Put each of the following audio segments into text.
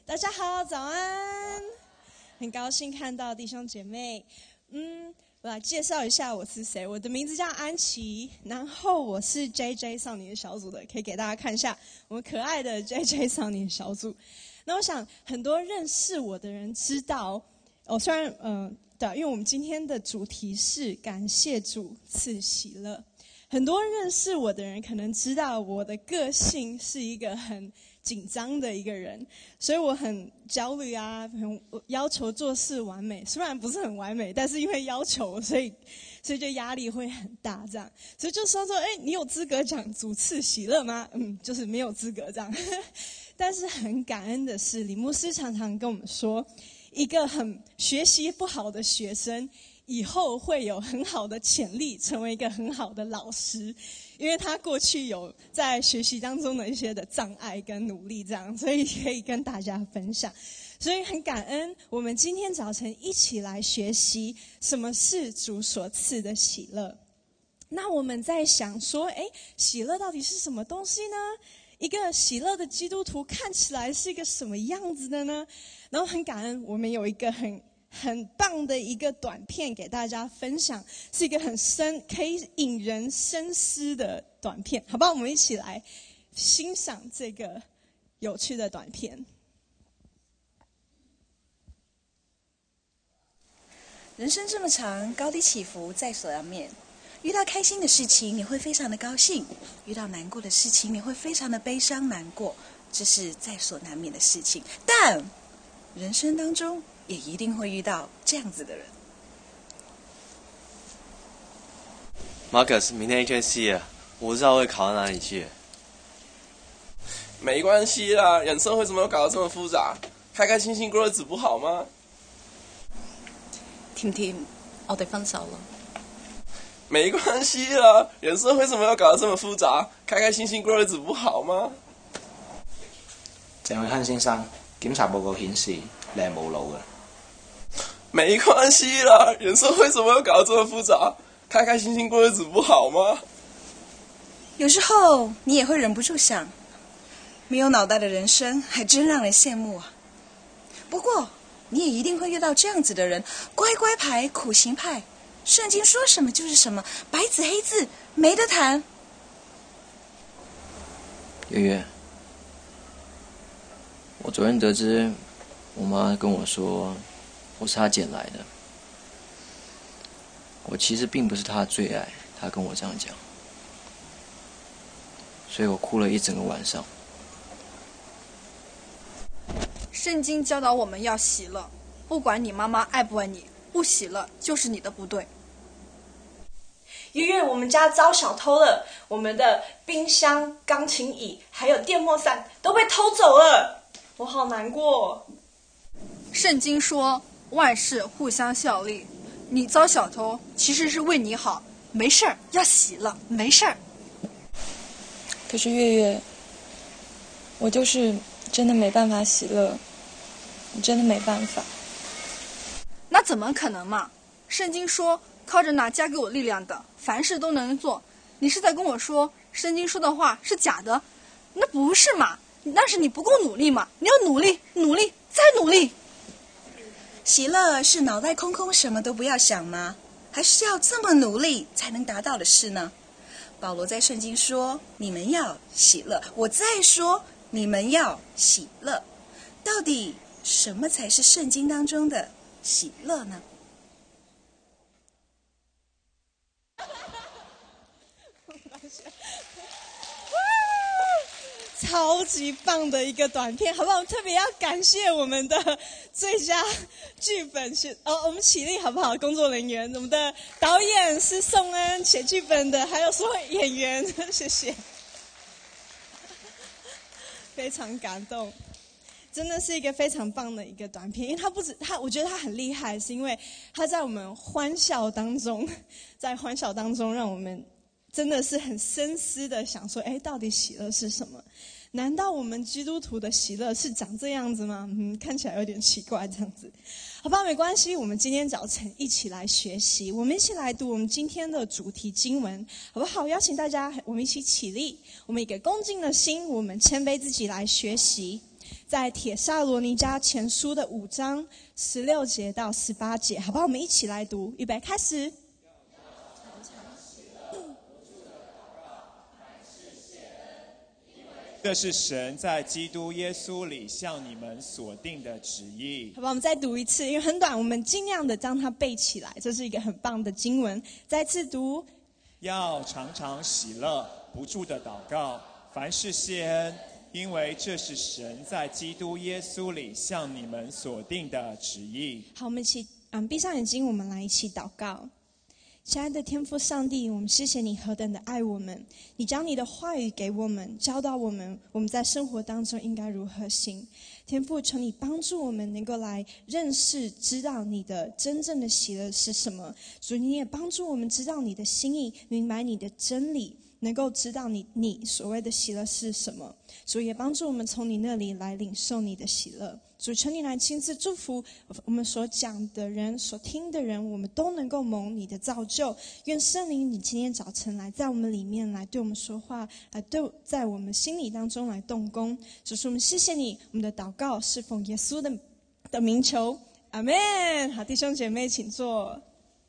大家好，早安！很高兴看到弟兄姐妹。我来介绍一下我是谁。我的名字叫安琪，然后我是 JJ 少年小组的，可以给大家看一下我们可爱的 JJ 少年小组。那我想很多认识我的人知道，虽然对，因为我们今天的主题是感谢主赐喜乐。很多认识我的人可能知道我的个性是一个很紧张的一个人，所以我很焦虑啊，很要求做事完美。虽然不是很完美，但是因为要求，所以就压力会很大这样。所以就说，你有资格讲主赐喜乐吗？就是没有资格这样。但是很感恩的是，李牧师常常跟我们说，一个很学习不好的学生，以后会有很好的潜力成为一个很好的老师，因为他过去有在学习当中的一些的障碍跟努力这样，所以可以跟大家分享。所以很感恩我们今天早晨一起来学习什么是主所赐的喜乐。那我们在想说，喜乐到底是什么东西呢？一个喜乐的基督徒看起来是一个什么样子的呢？然后很感恩我们有一个很棒的一个短片给大家分享，是一个很深可以引人深思的短片，好不好？我们一起来欣赏这个有趣的短片。 人生这么长，高低起伏在所难免。遇到开心的事情，你会非常的高兴；遇到难过的事情，你会非常的悲伤难过，这是在所难免的事情。但人生当中也一定会遇到这样子的人。 Marcus， 明天HNC了，我不知道会考到哪里去。 没关系啦，人生为什么要搞得这么复杂？开开心心过日子不好吗？ 甜甜，我哋分手啦。 没关系啦，人生为什么要搞得这么复杂？开开心心过日子不好吗？ 鄭永亨先生，檢查報告顯示你係冇腦嘅。 沒關係啦，人生為什麼要搞得這麼複雜？開開心心過日子不好嗎？ 有時候你也會忍不住想，沒有腦袋的人生還真讓人羨慕啊。不過你也一定會遇到這樣子的人，乖乖牌、苦行派，聖經說什麼就是什麼，白紙黑字，沒得談。 月月，我昨天得知我媽跟我說我是她撿來的，我其實並不是她的最愛，她跟我這樣講，所以我哭了一整個晚上。 聖經教導我們要喜樂，不管你媽媽愛不愛你，不喜樂就是你的不對。 月月，我们家遭小偷了，我们的冰箱、钢琴椅还有电风扇都被偷走了，我好难过。 聖經說萬事互相效力，你遭小偷其實是為你好，沒事兒要喜樂，沒事兒。 可是月月，我就是真的沒辦法喜樂，我真的沒辦法。 那怎麼可能嘛？聖經說靠着那加給我力量的，凡事都能做。你是在跟我說聖經說的話是假的？那不是嘛？那是你不夠努力嘛？你要努力，努力，再努力。 喜樂是腦袋空空什麼都不要想嗎？還是要這麼努力才能達到的事呢？保羅在聖經說你們要喜樂，我再說你們要喜樂。到底什麼才是聖經當中的喜樂呢？ 超级棒的一个短片，好不好？特别要感谢我们的最佳剧本我们起立好不好？工作人员，我们的导演是宋恩，写剧本的，还有所有演员，谢谢，非常感动，真的是一个非常棒的一个短片。因为我觉得他很厉害，是因为他在我们欢笑当中，让我们真的是很深思的想说，到底喜乐是什么？难道我们基督徒的喜乐是长这样子吗？看起来有点奇怪这样子。好吧，没关系，我们今天早晨一起来学习，我们一起来读我们今天的主题经文，好不好？邀请大家，我们一起起立，我们以一个恭敬的心，我们谦卑自己来学习。 在帖撒罗尼迦前书的5章16节到18节，好不好？我们一起来读，预备，开始。 这是神在基督耶稣里向你们所定的旨意。 好吧，我们再读一次，因为很短，我们尽量的将它背起来。这是一个很棒的经文，再次读。 要常常喜乐，不住的祷告，凡事谢恩，因为这是神在基督耶稣里向你们所定的旨意。 好，我们一起闭上眼睛，我们来一起祷告。亲爱的天父上帝，我们谢谢你何等的爱我们，你将你的话语给我们，教导我们在生活当中应该如何行。天父，求你帮助我们能够来认识知道你的真正的喜乐是什么。主，你也帮助我们知道你的心意，明白你的真理，能够知道你所谓的喜乐是什么。主，也帮助我们从你那里来领受你的喜乐。主，求你来亲自祝福我们所讲的人，所听的人，我们都能够蒙你的造就。愿圣灵你今天早晨来在我们里面来对我们说话，来在我们心里当中来动工。主，我们谢谢你，我们的祷告是奉耶稣的名求，阿们。好，弟兄姐妹请坐。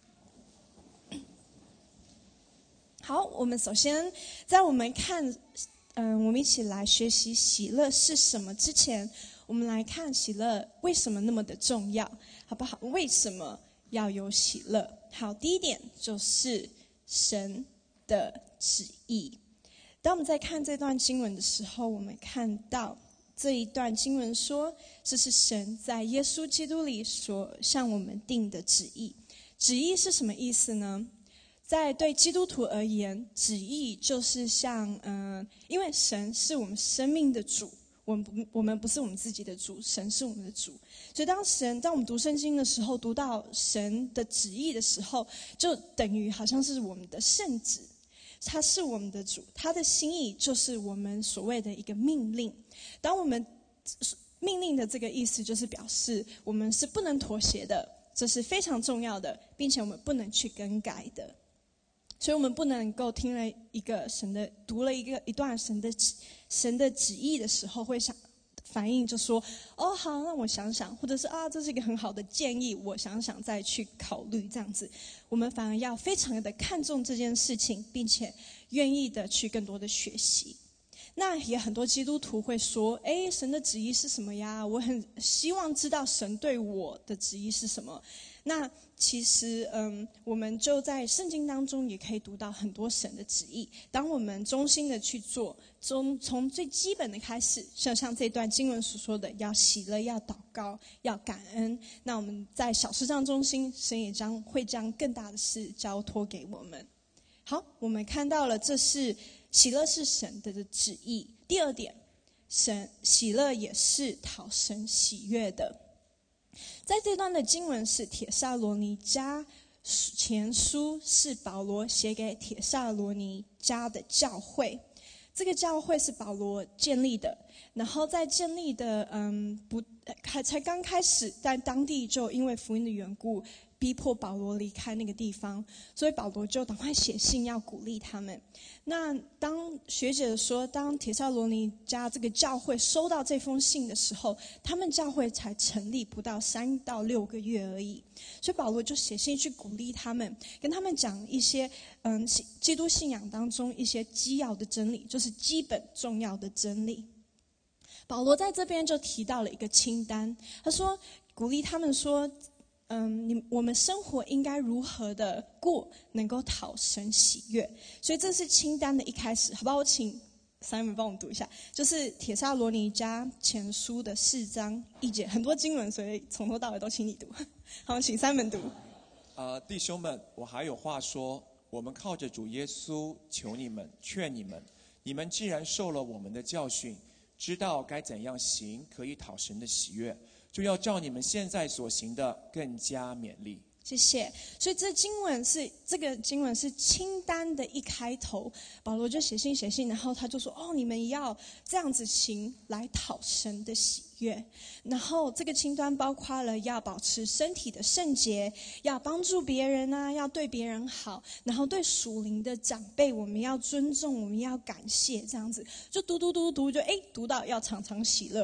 好，我们首先在我们看我们一起来学习喜乐是什么之前，我们来看喜乐为什么那么的重要，好不好？为什么要有喜乐？好，第一点就是神的旨意。当我们在看这段经文的时候，我们看到这一段经文说，这是神在耶稣基督里所向我们定的旨意。旨意是什么意思呢？在对基督徒而言，旨意就是像因为神是我们生命的主，我们不是我们自己的主，神是我们的主。所以当我们读圣经的时候，读到神的旨意的时候，就等于好像是我们的圣旨，他是我们的主，他的心意就是我们所谓的一个命令。当我们命令的这个意思，就是表示我们是不能妥协的，这是非常重要的，并且我们不能去更改的。所以我们不能够听了读了一段神的旨意的时候，会反应就说，哦好，那我想想，或者是这是一个很好的建议，我想想再去考虑这样子。我们反而要非常的看重这件事情，并且愿意的去更多的学习。那也很多基督徒会说，神的旨意是什么呀？我很希望知道神对我的旨意是什么。那其实我们就在圣经当中也可以读到很多神的旨意。当我们衷心的去做，从最基本的开始，像这段经文所说的，要喜乐，要祷告，要感恩。那我们在小事上忠心，神也会将更大的事交托给我们。好，我们看到了这是喜乐是神的旨意。第二点，喜乐也是讨神喜悦的。在这段的经文是帖撒罗尼迦前书，是保罗写给帖撒罗尼迦的教会。这个教会是保罗建立的，然后在建立的才刚开始，在当地就因为福音的缘故，逼迫保罗离开那个地方，所以保罗就赶快写信要鼓励他们。那当学姐说，当帖撒罗尼迦这个教会收到这封信的时候，他们教会才成立不到3到6个月而已，所以保罗就写信去鼓励他们，跟他们讲一些基督信仰当中一些基要的真理，就是基本重要的真理。保罗在这边就提到了一个清单，他说鼓励他们说，我们生活应该如何的过，能够讨神喜悦。所以这是清单的一开始，好不好？我请 Simon 帮我读一下，就是帖撒罗尼迦前书的4章1节，很多经文，所以从头到尾都请你读。好，请 Simon 读。 弟兄们，我还有话说，我们靠着主耶稣求你们，劝你们，你们既然受了我们的教训，知道该怎样行，可以讨神的喜悦，就要照你们现在所行的更加勉励。 谢谢。所以这个经文是清单的一开头，保罗就写信，然后他就说，你们要这样子行，来讨神的喜悦。然后这个清单包括了要保持身体的圣洁，要帮助别人啊，要对别人好，然后对属灵的长辈我们要尊重，我们要感谢，这样子就读就读到要常常喜乐。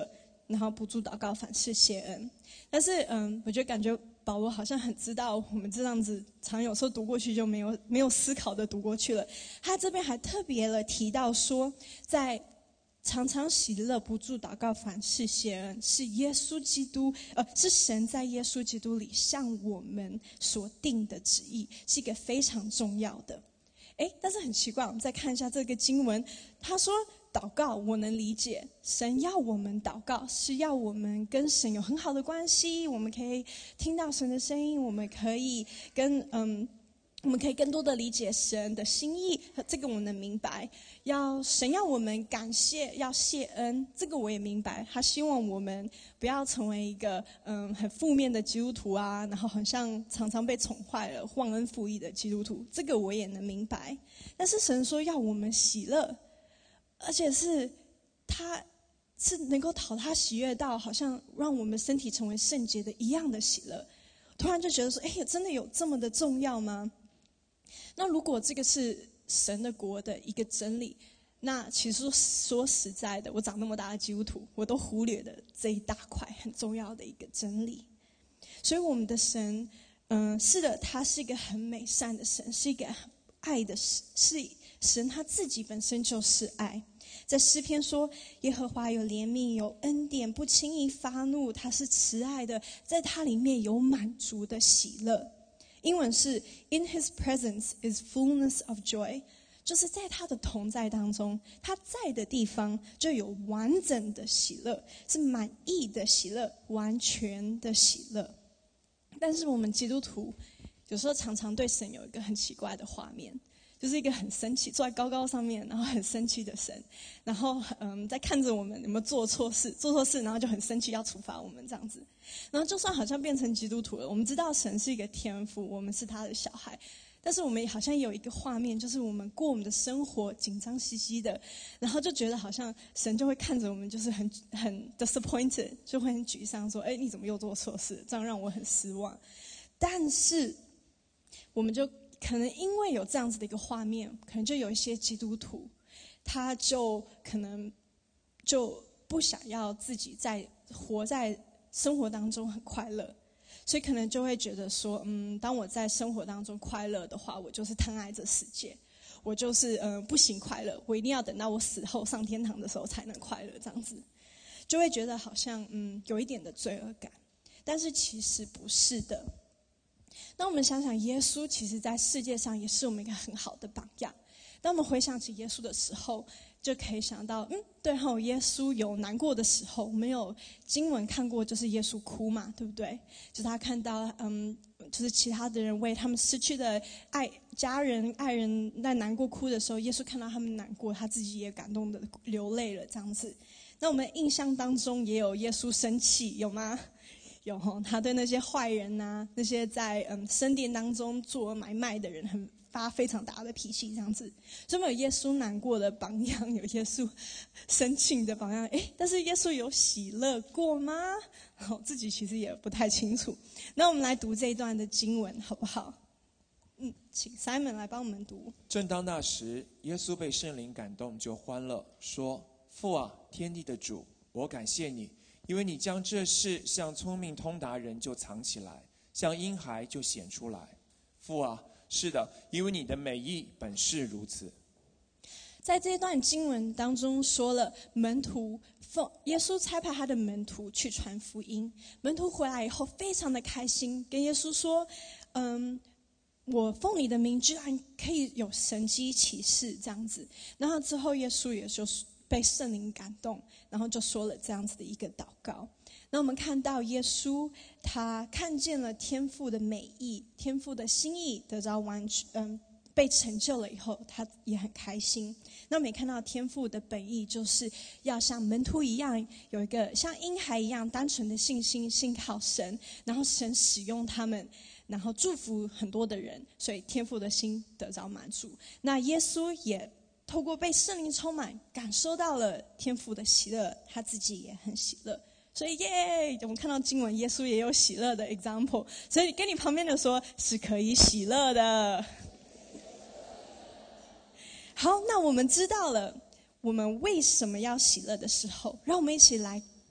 然后不住祷告，凡事谢恩。但是我觉得感觉保罗好像很知道我们这样子常有时候读过去就没有思考的读过去了。他这边还特别的提到说，在常常喜乐，不住祷告，凡事谢恩，是耶稣基督是神在耶稣基督里向我们所定的旨意，是一个非常重要的。但是很奇怪，我们再看一下这个经文，他说祷告我能理解，神要我们祷告是要我们跟神有很好的关系，我们可以听到神的声音，我们可以更多的理解神的心意，这个我能明白。神要我们感谢，要谢恩，这个我也明白。他希望我们不要成为一个很负面的基督徒啊，然后好像常常被宠坏了、忘恩负义的基督徒，这个我也能明白。但是神说要我们喜乐，而且是他是能够讨他喜悦到，好像让我们身体成为圣洁的一样的喜乐。突然就觉得说，真的有这么的重要吗？那如果这个是神的国的一个真理，那其实说实在的，我长那么大的基督徒，我都忽略了这一大块很重要的一个真理。所以我们的神，是的，他是一个很美善的神，是一个很爱的神，是神他自己本身就是爱。在诗篇说，耶和华有怜悯，有恩典，不轻易发怒，他是慈爱的，在他里面有满足的喜乐。英文是 In His presence is fullness of joy， 就是在他的同在当中，他在的地方就有完整的喜乐，是满意的喜乐，完全的喜乐。但是我们基督徒有时候常常对神有一个很奇怪的画面，就是一个很生气，坐在高高上面，然后很生气的神，然后在看着我们有没有做错事，然后就很生气要处罚我们这样子。然后就算好像变成基督徒了，我们知道神是一个天父，我们是他的小孩，但是我们也好像有一个画面，就是我们过我们的生活紧张兮兮的，然后就觉得好像神就会看着我们，就是很 disappointed， 就会很沮丧，说你怎么又做错事，这样让我很失望。但是我们就可能因为有这样子的一个画面，可能就有一些基督徒，他就可能就不想要自己活在生活当中很快乐，所以可能就会觉得说，当我在生活当中快乐的话，我就是贪爱这世界，我就是不行快乐，我一定要等到我死后上天堂的时候才能快乐，这样子就会觉得好像有一点的罪恶感。但是其实不是的。那我们想想，耶稣其实在世界上也是我们一个很好的榜样。当我们回想起耶稣的时候，就可以想到，对吼，耶稣有难过的时候，我们有经文看过，就是耶稣哭嘛，对不对？就是他看到，就是其他的人为他们失去的家人、爱人在难过哭的时候，耶稣看到他们难过，他自己也感动的流泪了，这样子。那我们印象当中也有耶稣生气，有吗？有吼，他对那些坏人啊，那些在圣殿当中做买卖的人发非常大的脾气，这样子。所以有耶稣难过的榜样，有耶稣生气的榜样。但是耶稣有喜乐过吗？自己其实也不太清楚。那我们来读这一段的经文，好不好？请 Simon 来帮我们读。 正当那时，耶稣被圣灵感动，就欢乐，说：“父啊，天地的主，我感谢你。因为你将这事向聪明通达人就藏起来，向婴孩就显出来。父啊，是的，因为你的美意本是如此。” 在这段经文当中说了，耶稣差派他的门徒去传福音，门徒回来以后非常的开心，跟耶稣说，我奉你的名居然可以有神迹奇事这样子。然后之后耶稣也就是被圣灵感动，然后就说了这样子的一个祷告。那我们看到耶稣他看见了天父的美意，天父的心意得到被成就了以后，他也很开心。那我们也看到天父的本意就是要像门徒一样，有一个像婴孩一样单纯的信心，信靠神，然后神使用他们，然后祝福很多的人，所以天父的心得到满足。那耶稣也透过被圣灵充满，感受到了天父的喜乐，他自己也很喜乐。所以耶，我们看到经文，耶稣也有喜乐的 example。所以跟你旁边的说，是可以喜乐的。好，那我们知道了我们为什么要喜乐的时候，让我们一起来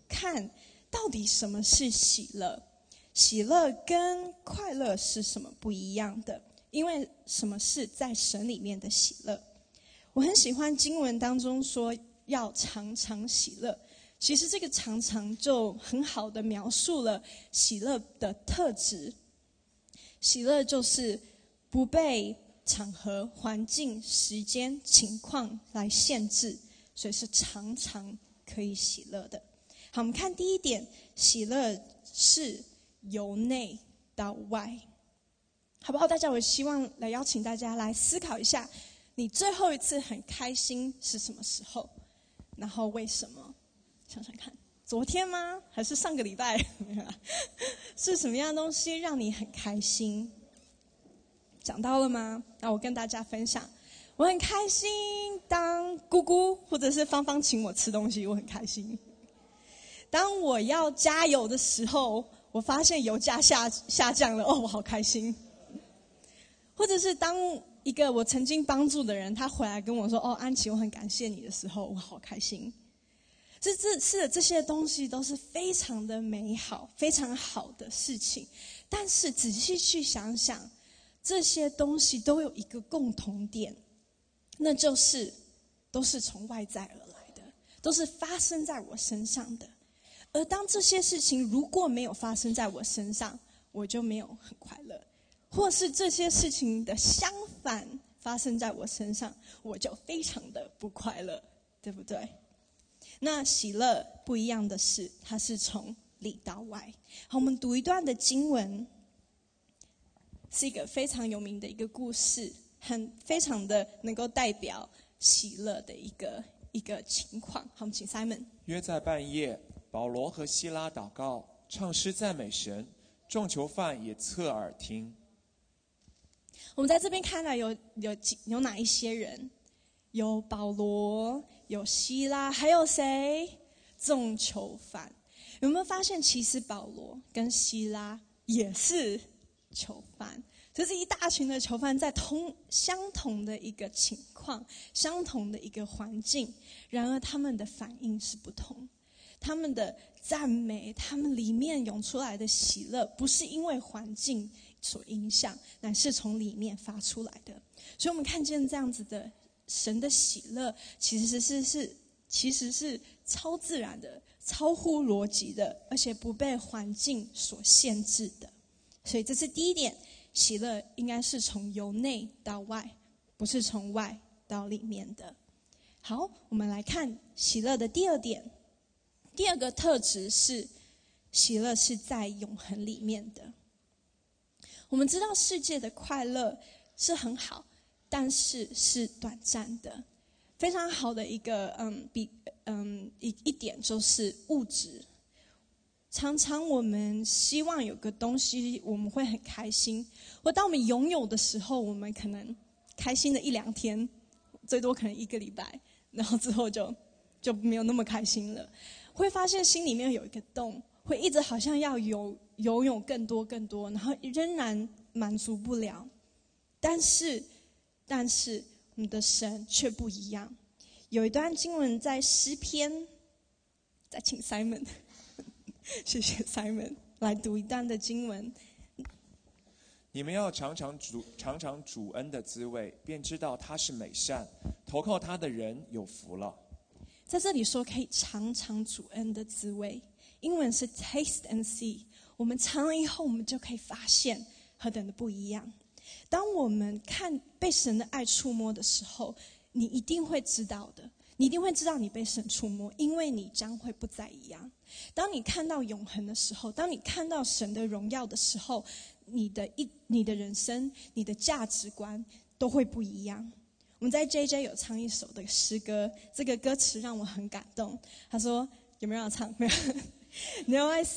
看到底什么是喜乐，喜乐跟快乐是什么不一样的，因为什么是在神里面的喜乐。我很喜欢经文当中说要常常喜乐，其实这个常常就很好的描述了喜乐的特质。喜乐就是不被场合、环境、时间、情况来限制，所以是常常可以喜乐的。好，我们看第一点，喜乐是由内到外，好不好？大家，我希望来邀请大家来思考一下，你最后一次很开心是什么时候？然后为什么？想想看，昨天吗？还是上个礼拜？是什么样的东西让你很开心？讲到了吗？那我跟大家分享，我很开心当姑姑或者是芳芳请我吃东西，我很开心。当我要加油的时候，我发现油价下降了，我好开心。或者是当一个我曾经帮助的人，他回来跟我说，安琪，我很感谢你的时候，我好开心。这些东西都是非常的美好，非常好的事情。但是仔细去想想，这些东西都有一个共同点，那就是都是从外在而来的，都是发生在我身上的。而当这些事情如果没有发生在我身上，我就没有很快乐；或是这些事情的相反发生在我身上，我就非常的不快乐，对不对？那喜乐不一样的是，它是从里到外。好，我们读一段的经文，是一个非常有名的一个故事，非常的能够代表喜乐的一个情况。好，我们请 Simon。 约在半夜，保罗和希拉祷告，唱诗赞美神，众囚犯也侧耳听。 我们在这边看到有哪一些人？有保罗，有希拉，还有谁？众囚犯。有没有发现，其实保罗跟希拉也是囚犯？就是一大群的囚犯在相同的一个情况，相同的一个环境，然而他们的反应是不同。他们的赞美，他们里面涌出来的喜乐，不是因为环境所影响，乃是从里面发出来的。所以我们看见这样子的神的喜乐，其实是超自然的、超乎逻辑的，而且不被环境所限制的。所以这是第一点，喜乐应该是从由内到外，不是从外到里面的。好，我们来看喜乐的第二点。第二个特质是，喜乐是在永恒里面的。我们知道世界的快乐是很好，但是是短暂的。非常好的一个一点就是物质。常常我们希望有个东西，我们会很开心，或当我们拥有的时候，我们可能开心的1-2天，最多可能1个礼拜，然后之后就没有那么开心了。会发现心里面有一个洞，会一直好像要游泳更多，然后仍然满足不了。但是我们的神却不一样。有一段经文在诗篇，再请 Simon， 谢谢 Simon 来读一段的经文。 你们要尝尝主恩的滋味，便知道他是美善，投靠他的人有福了。 在这里说可以尝尝主恩的滋味，英文是 taste and see。我们尝了以后，我们就可以发现何等的不一样。当我们被神的爱触摸的时候，你一定会知道的，你一定会知道你被神触摸，因为你将会不再一样。当你看到永恒的时候，当你看到神的荣耀的时候，你的人生、你的价值观都会不一样。我们在 JJ 有唱一首的诗歌，这个歌词让我很感动。他说：“有没有要唱？没有。Now I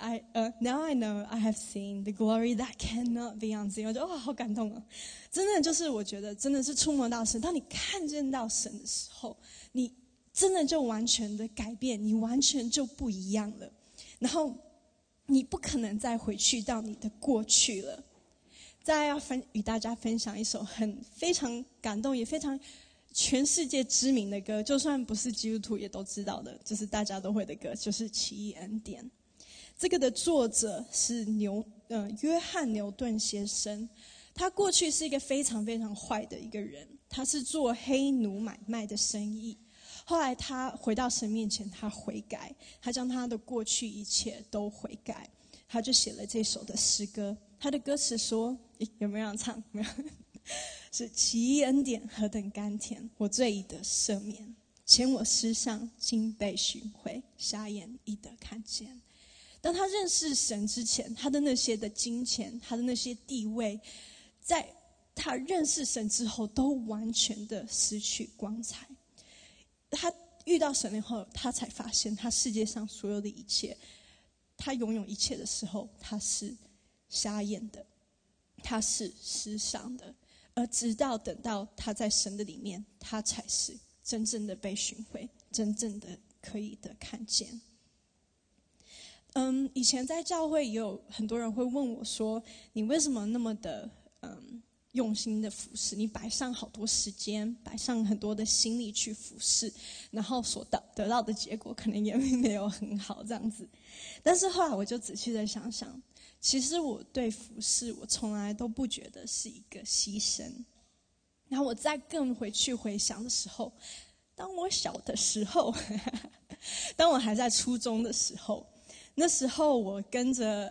know I have seen the glory that cannot be unseen。”我觉得好感动哦！真的就是我觉得真的是触摸到神。当你看见到神的时候，你真的就完全的改变，你完全就不一样了。然后你不可能再回去到你的过去了。再要与大家分享一首非常感动也非常全世界知名的歌，就算不是基督徒也都知道的，就是大家都会的歌，就是《奇异恩典》。这个的作者是约翰牛顿先生。他过去是一个非常非常坏的一个人，他是做黑奴买卖的生意。后来他回到神面前，他悔改，他将他的过去一切都悔改，他就写了这首的诗歌。他的歌词说，有没有人唱？没有，是奇异恩典何等甘甜，我罪已得赦免，前我世上今被寻回，瞎眼已得看见。当他认识神之前，他的那些的金钱，他的那些地位，在他认识神之后都完全的失去光彩。他遇到神以后，他才发现他世界上所有的一切，他拥有一切的时候，他是瞎眼的，他是失丧的，而直到等到他在神的里面，他才是真正的被寻回，真正的可以的看见。以前在教会也有很多人会问我说，你为什么那么的用心的服侍，你摆上好多时间，摆上很多的心力去服侍，然后所得到的结果可能也没有很好这样子。但是后来我就仔细的想想，其实我对服侍我从来都不觉得是一个牺牲。然后我再更回去回想的时候，当我小的时候当我还在初中的时候，那时候我跟着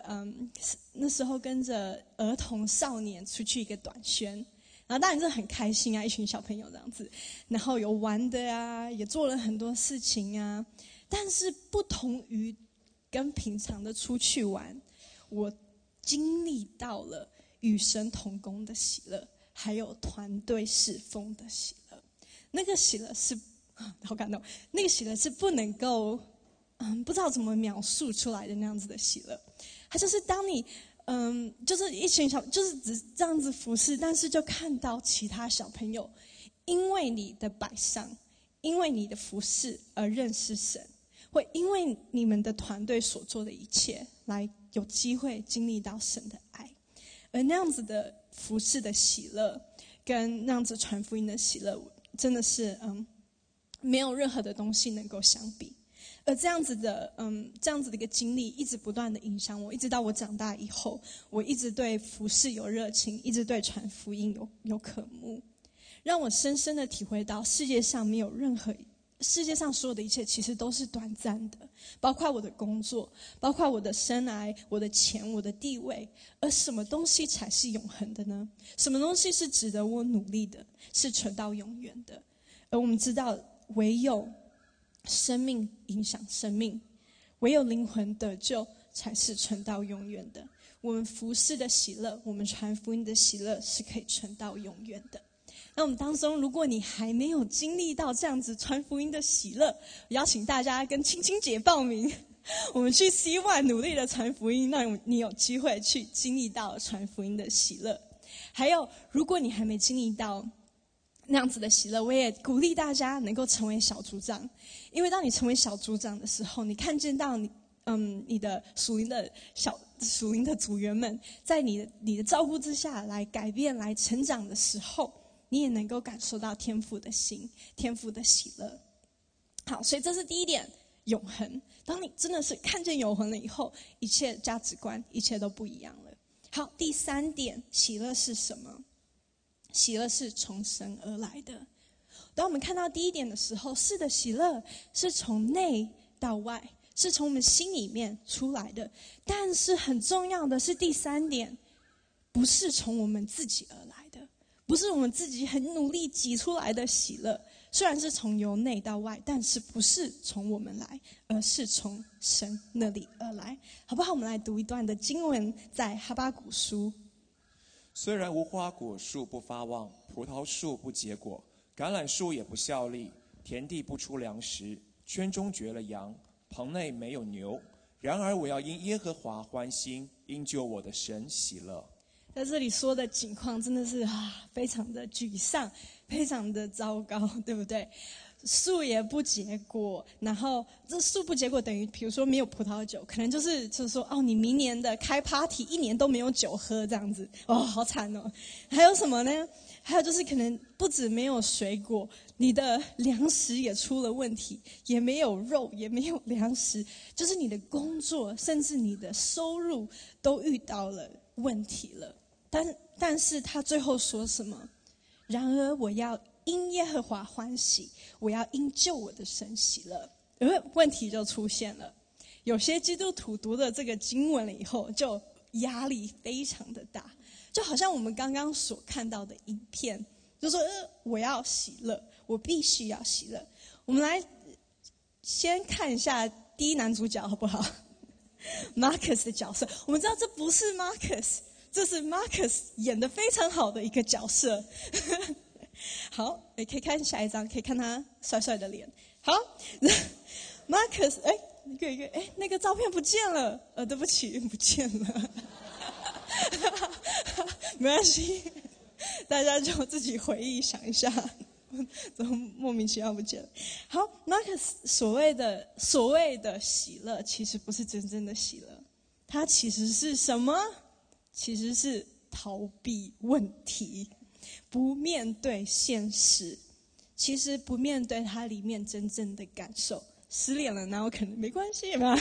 儿童少年出去一个短宣，然后当然是很开心啊，一群小朋友这样子，然后有玩的啊，也做了很多事情啊。但是不同于跟平常的出去玩，我经历到了与神同工的喜乐，还有团队侍奉的喜乐。那个喜乐是好感动，那个喜乐是不能够不知道怎么描述出来的那样子的喜乐。它就是当你就是一群就是只这样子服侍，但是就看到其他小朋友因为你的摆上，因为你的服侍而认识神，会因为你们的团队所做的一切来有机会经历到神的爱。而那样子的服侍的喜乐跟那样子传福音的喜乐，真的是没有任何的东西能够相比。而这样子的一个经历，一直不断的影响我，一直到我长大以后，我一直对服事有热情，一直对传福音有渴慕，让我深深的体会到世界上所有的一切其实都是短暂的，包括我的工作，包括我的生涯，我的钱，我的地位。而什么东西才是永恒的呢？什么东西是值得我努力的，是存到永远的？而我们知道，唯有生命影响生命，唯有灵魂得救才是存到永远的。我们服事的喜乐，我们传福音的喜乐是可以存到永远的。那我们当中，如果你还没有经历到这样子传福音的喜乐，邀请大家跟青青姐报名，我们去 C1 努力的传福音，让你有机会去经历到传福音的喜乐。还有，如果你还没经历到那样子的喜乐，我也鼓励大家能够成为小组长，因为当你成为小组长的时候，你看见到你的属灵的组员们在你的照顾之下来改变、来成长的时候，你也能够感受到天父的心、天父的喜乐。好，所以这是第一点，永恒。当你真的是看见永恒了以后，一切价值观、一切都不一样了。好，第三点，喜乐是什么？喜乐是从神而来的。当我们看到第一点的时候，是的，喜乐是从内到外，是从我们心里面出来的。但是很重要的是第三点，不是从我们自己而来的，不是我们自己很努力挤出来的喜乐。虽然是从由内到外，但是不是从我们来，而是从神那里而来。好不好？我们来读一段的经文，在哈巴谷书。 虽然无花果树不发旺，葡萄树不结果，橄榄树也不效力，田地不出粮食，圈中绝了羊，棚内没有牛，然而我要因耶和华欢心，因救我的神喜乐。 在这里说的情况真的是非常的沮丧，非常的糟糕，对不对？ 树也不结果，然后这树不结果等于，比如说没有葡萄酒，可能就是说哦，你明年的开 party 一年都没有酒喝这样子，哦，好惨哦。还有什么呢？还有就是可能不止没有水果，你的粮食也出了问题，也没有肉，也没有粮食，就是你的工作甚至你的收入都遇到了问题了。但是他最后说什么？然而我要因耶和华欢喜，我要因救我的神喜乐。问题就出现了，有些基督徒读了这个经文了以后，就压力非常的大，就好像我们刚刚所看到的影片，就说我要喜乐，我必须要喜乐。我们来先看一下第一男主角好不好？Marcus 的角色，我们知道这不是 Marcus， 这是 Marcus 演得非常好的一个角色。好，可以看下一张，可以看他帅帅的脸。好，Marcus， 月，那个照片不见了，对不起，不见了，没关系，大家就自己回忆想一下，怎么莫名其妙不见了。好 ，Marcus 所谓的喜乐，其实不是真正的喜乐，它其实是什么？其实是逃避问题。不面对现实，其实不面对它里面真正的感受。失恋了，哪有可能没关系嘛？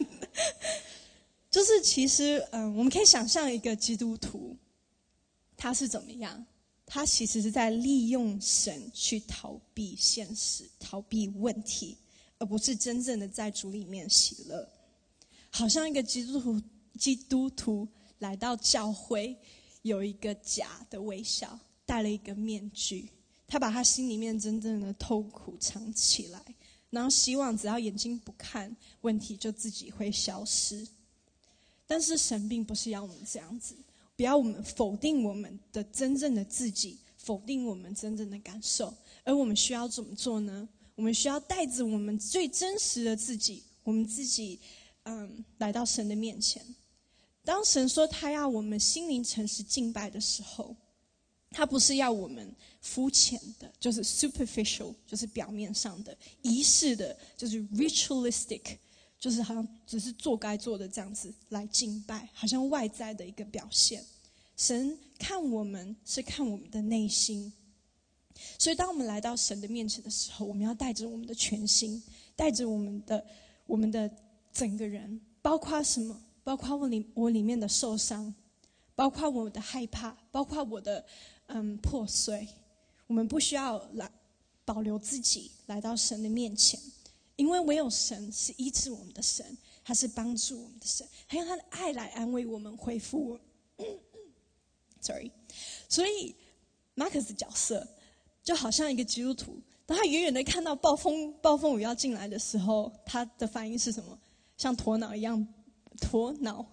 就是其实，我们可以想象一个基督徒，他是怎么样？他其实是在利用神去逃避现实、逃避问题，而不是真正的在主里面喜乐。好像一个基督徒来到教会，有一个假的微笑。戴了一个面具，他把他心里面真正的痛苦藏起来，然后希望只要眼睛不看，问题就自己会消失。但是神并不是要我们这样子，不要我们否定我们的真正的自己，否定我们真正的感受。而我们需要怎么做呢？我们需要带着我们最真实的自己，我们自己来到神的面前。当神说他要我们心灵诚实敬拜的时候，他不是要我们肤浅的，就是 superficial， 就是表面上的，仪式的，就是 ritualistic， 就是好像只是做该做的这样子来敬拜，好像外在的一个表现。神看我们是看我们的内心，所以当我们来到神的面前的时候，我们要带着我们的全心，带着我们的整个人，包括什么？包括我里面的受伤，包括我的害怕，包括我的破碎。我们不需要来保留自己来到神的面前，因为唯有神是医治我们的神，他是帮助我们的神，还用他的爱来安慰我们，恢复我们。Sorry， 所以马克思角色就好像一个基督徒，当他远远的看到暴风雨要进来的时候，他的反应是什么？像鸵鸟一样，鸵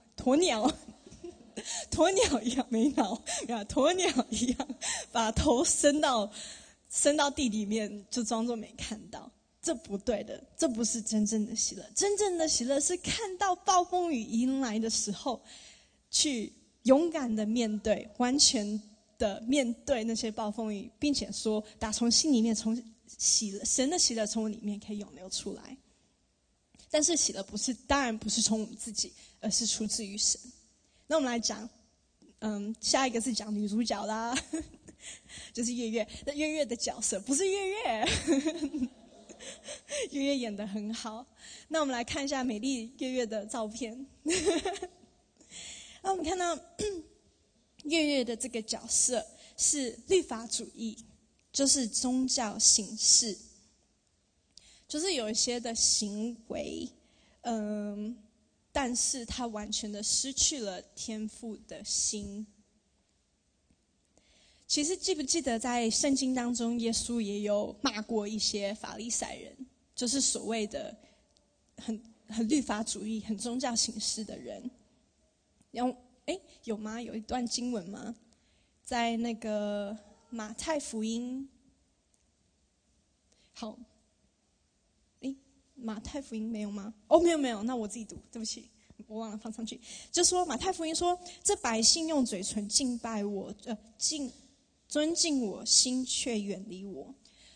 鸟一样没脑，鸵鸟一样把头伸到地里面，就装作没看到。这不对的，这不是真正的喜乐。真正的喜乐是看到暴风雨迎来的时候，去勇敢的面对，完全的面对那些暴风雨，并且说打从心里面，从神的喜乐从我里面可以涌流出来。但是喜乐当然不是从我们自己，而是出自于神。那我们来讲，下一个是讲女主角啦，就是月月。那月月的角色不是月月，月月演得很好。那我们来看一下美丽月月的照片。那我们看到月月的这个角色是律法主义，就是宗教形式。就是有一些的行为，但是他完全的失去了天父的心。其实记不记得在圣经当中，耶稣也有骂过一些法利赛人，就是所谓的很律法主义、很宗教形式的人。有吗？有一段经文吗？在那个马太福音，好。马太福音没有吗？没有，那我自己读，对不起，我忘了放上去。就说马太福音说，这百姓用嘴唇敬拜我，尊敬我，心却远离我。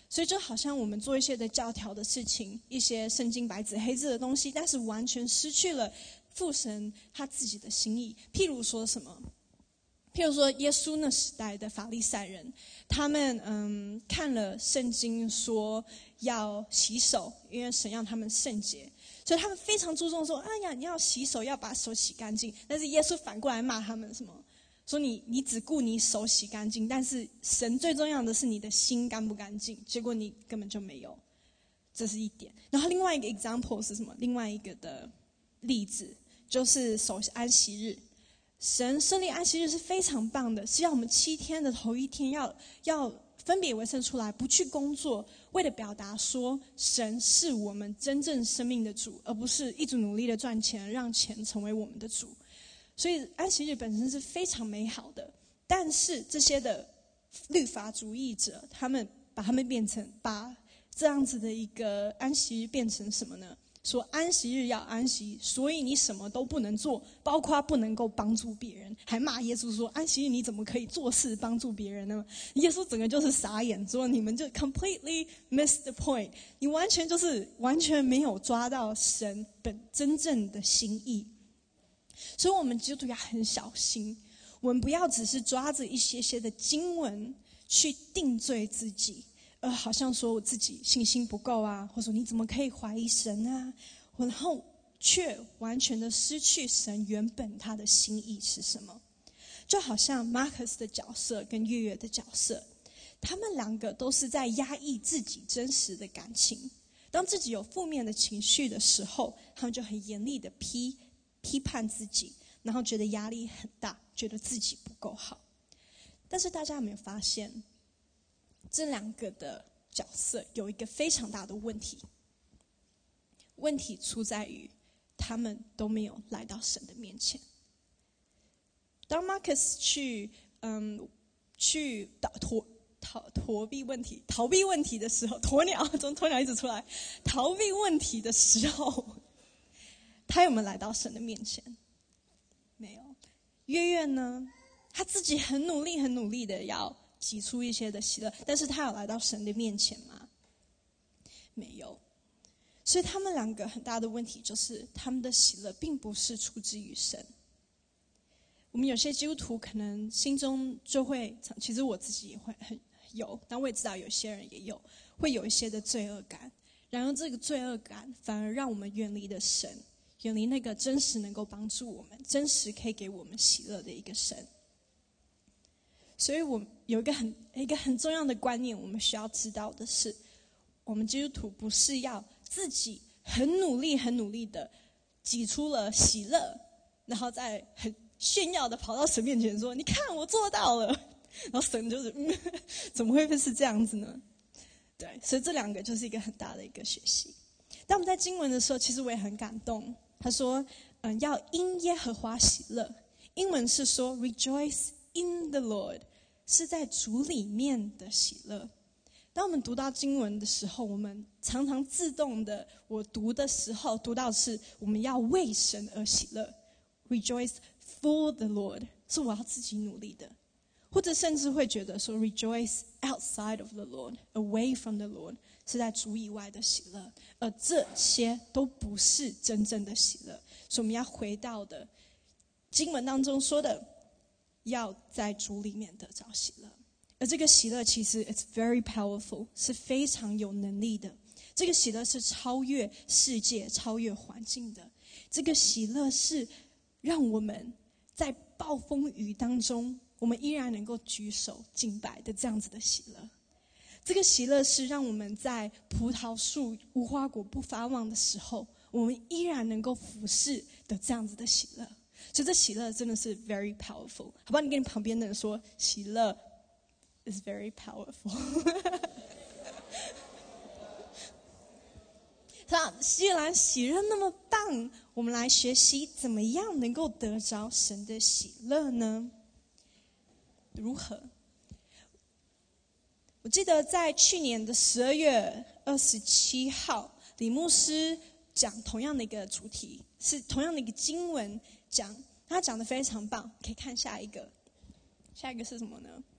所以就好像我们做一些的教条的事情，一些圣经白纸黑字的东西，但是完全失去了父神他自己的心意。譬如说什么？譬如说耶稣那时代的法利赛人，他们看了圣经说要洗手，因为神让他们圣洁，所以他们非常注重说，哎呀，你要洗手，要把手洗干净。但是耶稣反过来骂他们什么？说你只顾你手洗干净，但是神最重要的是你的心干不干净，结果你根本就没有，这是一点。然后另外一个 example 是什么？另外一个的例子就是守安息日。神设立安息日是非常棒的，是要我们7天的头一天要分别为圣出来，不去工作，为了表达说神是我们真正生命的主，而不是一直努力的赚钱，让钱成为我们的主。所以安息日本身是非常美好的，但是这些的律法主义者，他们把这样子的一个安息日变成什么呢？说安息日要安息，所以你什么都不能做，包括不能够帮助别人，还骂耶稣说安息日你怎么可以做事帮助别人呢？耶稣整个就是傻眼，说你们就 completely miss the point， 你完全没有抓到神真正的心意。所以我们基督徒要很小心，我们不要只是抓着一些的经文去定罪自己，好像说我自己信心不够啊，或者说你怎么可以怀疑神啊，然后却完全的失去神原本他的心意是什么。就好像 Marcus 的角色跟月月的角色，他们两个都是在压抑自己真实的感情，当自己有负面的情绪的时候，他们就很严厉的批判自己，然后觉得压力很大，觉得自己不够好。但是大家有没有发现，这两个的角色有一个非常大的问题？问题出在于他们都没有来到神的面前。当 Marcus 去逃避问题的时候，鸵鸟一直出来，逃避问题的时候，他有没有来到神的面前？没有。月月呢？他自己很努力的要挤出一些的喜乐，但是他有来到神的面前吗？没有。所以他们两个很大的问题就是，他们的喜乐并不是出自于神。我们有些基督徒可能心中就会，其实我自己也会很有，但我也知道有些人也有，会有一些的罪恶感。然而这个罪恶感反而让我们远离了神，远离那个真实能够帮助我们、真实可以给我们喜乐的一个神。所以我有一个很重要的观念，我们需要知道的是，我们基督徒不是要自己很努力的挤出了喜乐，然后再很炫耀的跑到神面前说：“你看我做到了。”然后神就是怎么会是这样子呢？对，所以这两个就是一个很大的一个学习。当我们在经文的时候，其实我也很感动。他说：“要因耶和华喜乐。”英文是说 “rejoice in the Lord”， 是在主里面的喜乐。当我们读到经文的时候，我们常常自动的，我读的时候读到是我们要为神而喜乐 ，rejoice for the Lord， 是我要自己努力的。或者甚至会觉得说 rejoice outside of the Lord, away from the Lord， 是在主以外的喜乐，而这些都不是真正的喜乐。所以我们要回到的经文当中说的，要在主里面得着喜乐。而这个喜乐其实 it's very powerful， 是非常有能力的。这个喜乐是超越世界、超越环境的。这个喜乐是让我们在暴风雨当中，我们依然能够举手敬拜的这样子的喜乐。这个喜乐是让我们在葡萄树无花果不发旺的时候，我们依然能够服侍的这样子的喜乐。所以这喜乐真的是 very powerful。好不好？你跟你旁边的人说，喜乐 is very powerful。既然喜乐那么棒，我们来学习怎么样能够得着神的喜乐呢？如何？我记得在去年的12月27号，李牧师讲同样的一个主题，是同样的一个经文讲，他讲得非常棒。可以看下一个，下一个是什么呢？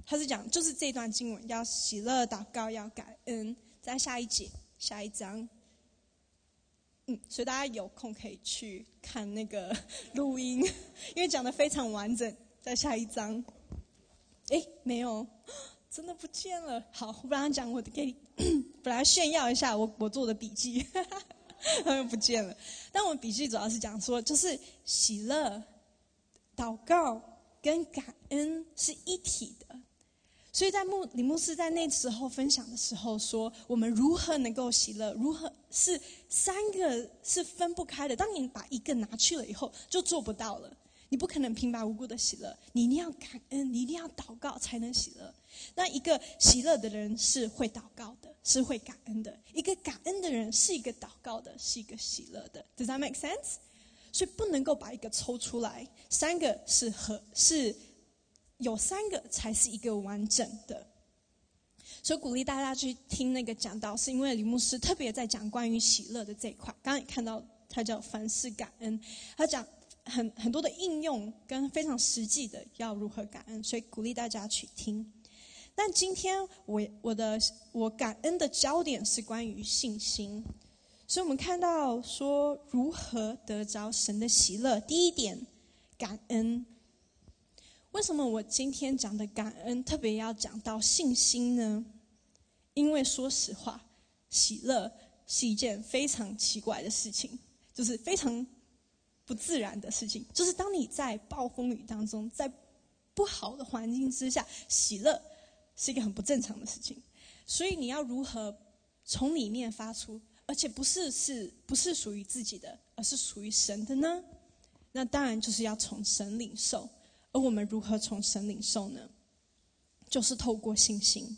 他是讲就是这段经文要喜乐、祷告、要感恩。在下一节、下一章，所以大家有空可以去看那个录音，因为讲得非常完整。在下一章，没有，真的不见了。好，我本来讲我的给你，本来炫耀一下我做的笔记，不见了。但我笔记主要是讲说，就是喜乐、祷告跟感恩是一体的。所以在李牧师在那时候分享的时候说，我们如何能够喜乐，如何是三个是分不开的。当你把一个拿去了以后，就做不到了。你不可能平白无故的喜乐，你一定要感恩，你一定要祷告才能喜乐。那一个喜乐的人是会祷告的，是会感恩的；一个感恩的人是一个祷告的，是一个喜乐的。Does that make sense？ 所以不能够把一个抽出来，三个是有三个才是一个完整的。所以鼓励大家去听那个讲道，是因为李牧师特别在讲关于喜乐的这一块。刚刚也看到他叫凡事感恩，他讲很多的应用跟非常实际的要如何感恩，所以鼓励大家去听。但今天我感恩的焦点是关于信心，所以我们看到说如何得着神的喜乐。第一点，感恩。为什么我今天讲的感恩特别要讲到信心呢？因为说实话，喜乐是一件非常奇怪的事情，就是非常不自然的事情。就是当你在暴风雨当中，在不好的环境之下，喜乐是一个很不正常的事情。所以你要如何从里面发出，而且不是属于自己的，而是属于神的呢？那当然就是要从神领受。而我们如何从神领受呢？就是透过信心。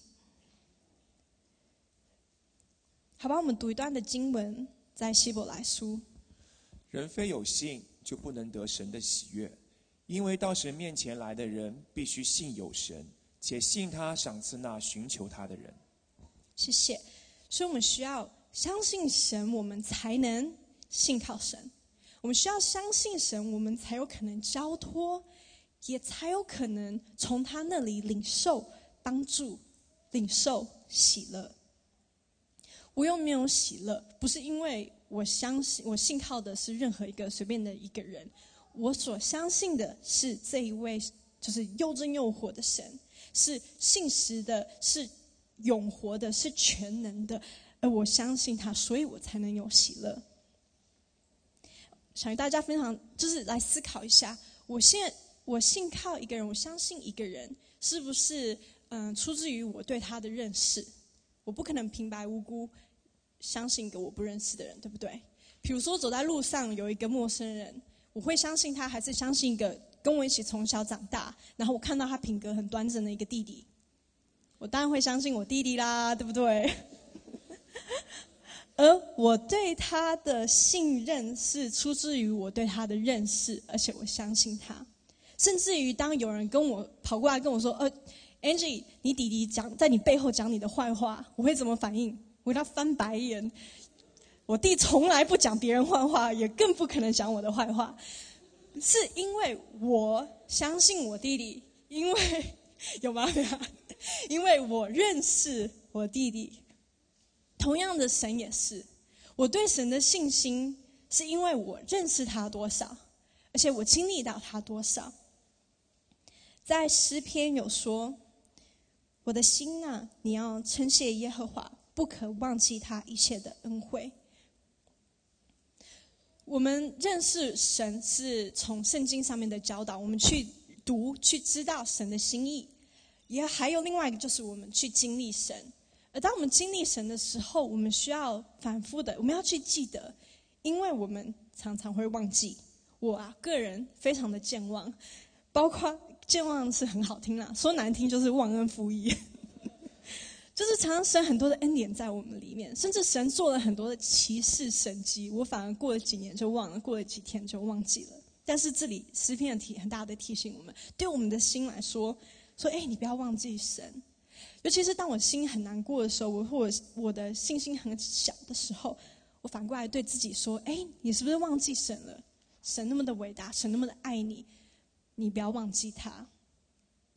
好吧，我们读一段的经文，在希伯来书。 人非有信，就不能得神的喜悦，因为到神面前来的人，必须信有神，且信他赏赐那寻求他的人。 谢谢。所以我们需要相信神，我们才能信靠神。我们需要相信神，我们才有可能交托，也才有可能从他那里领受帮助，领受喜乐。我又没有喜乐，不是因为我信靠的是任何一个随便的一个人，我所相信的是这一位就是又真又活的神，是信实的，是永活的，是全能的，而我相信他，所以我才能有喜乐。想与大家分享，就是来思考一下，我信靠一个人，我相信一个人，是不是出自于我对他的认识？我不可能平白无故相信一个我不认识的人，对不对？比如说走在路上有一个陌生人，我会相信他，还是相信一个跟我一起从小长大，然后我看到他品格很端正的一个弟弟？我当然会相信我弟弟啦，对不对？而我对他的信任是出自于我对他的认识，而且我相信他。甚至于当有人跑过来跟我说Angie， 你弟弟在你背后讲你的坏话，我会怎么反应？我会他翻白眼。我弟从来不讲别人坏话，也更不可能讲我的坏话，是因为我相信我弟弟，因为有吗？因为我认识我弟弟。同样的，神也是，我对神的信心是因为我认识他多少，而且我经历到他多少。在诗篇有说，我的心啊，你要称谢耶和华，不可忘记他一切的恩惠。我们认识神是从圣经上面的教导，我们去读，去知道神的心意，也还有另外一个就是我们去经历神。而当我们经历神的时候，我们需要反复的，我们要去记得，因为我们常常会忘记。我个人非常的健忘，包括健忘是很好听啦，说难听就是忘恩负义。就是常常神很多的恩典在我们里面，甚至神做了很多的奇事神迹，我反而过了几年就忘了，过了几天就忘记了。但是这里诗篇很大的提醒我们，对我们的心来说你不要忘记神。尤其是当我心很难过的时候，或者我的信心很小的时候，我反过来对自己说，你是不是忘记神了？神那么的伟大，神那么的爱你，你不要忘记他。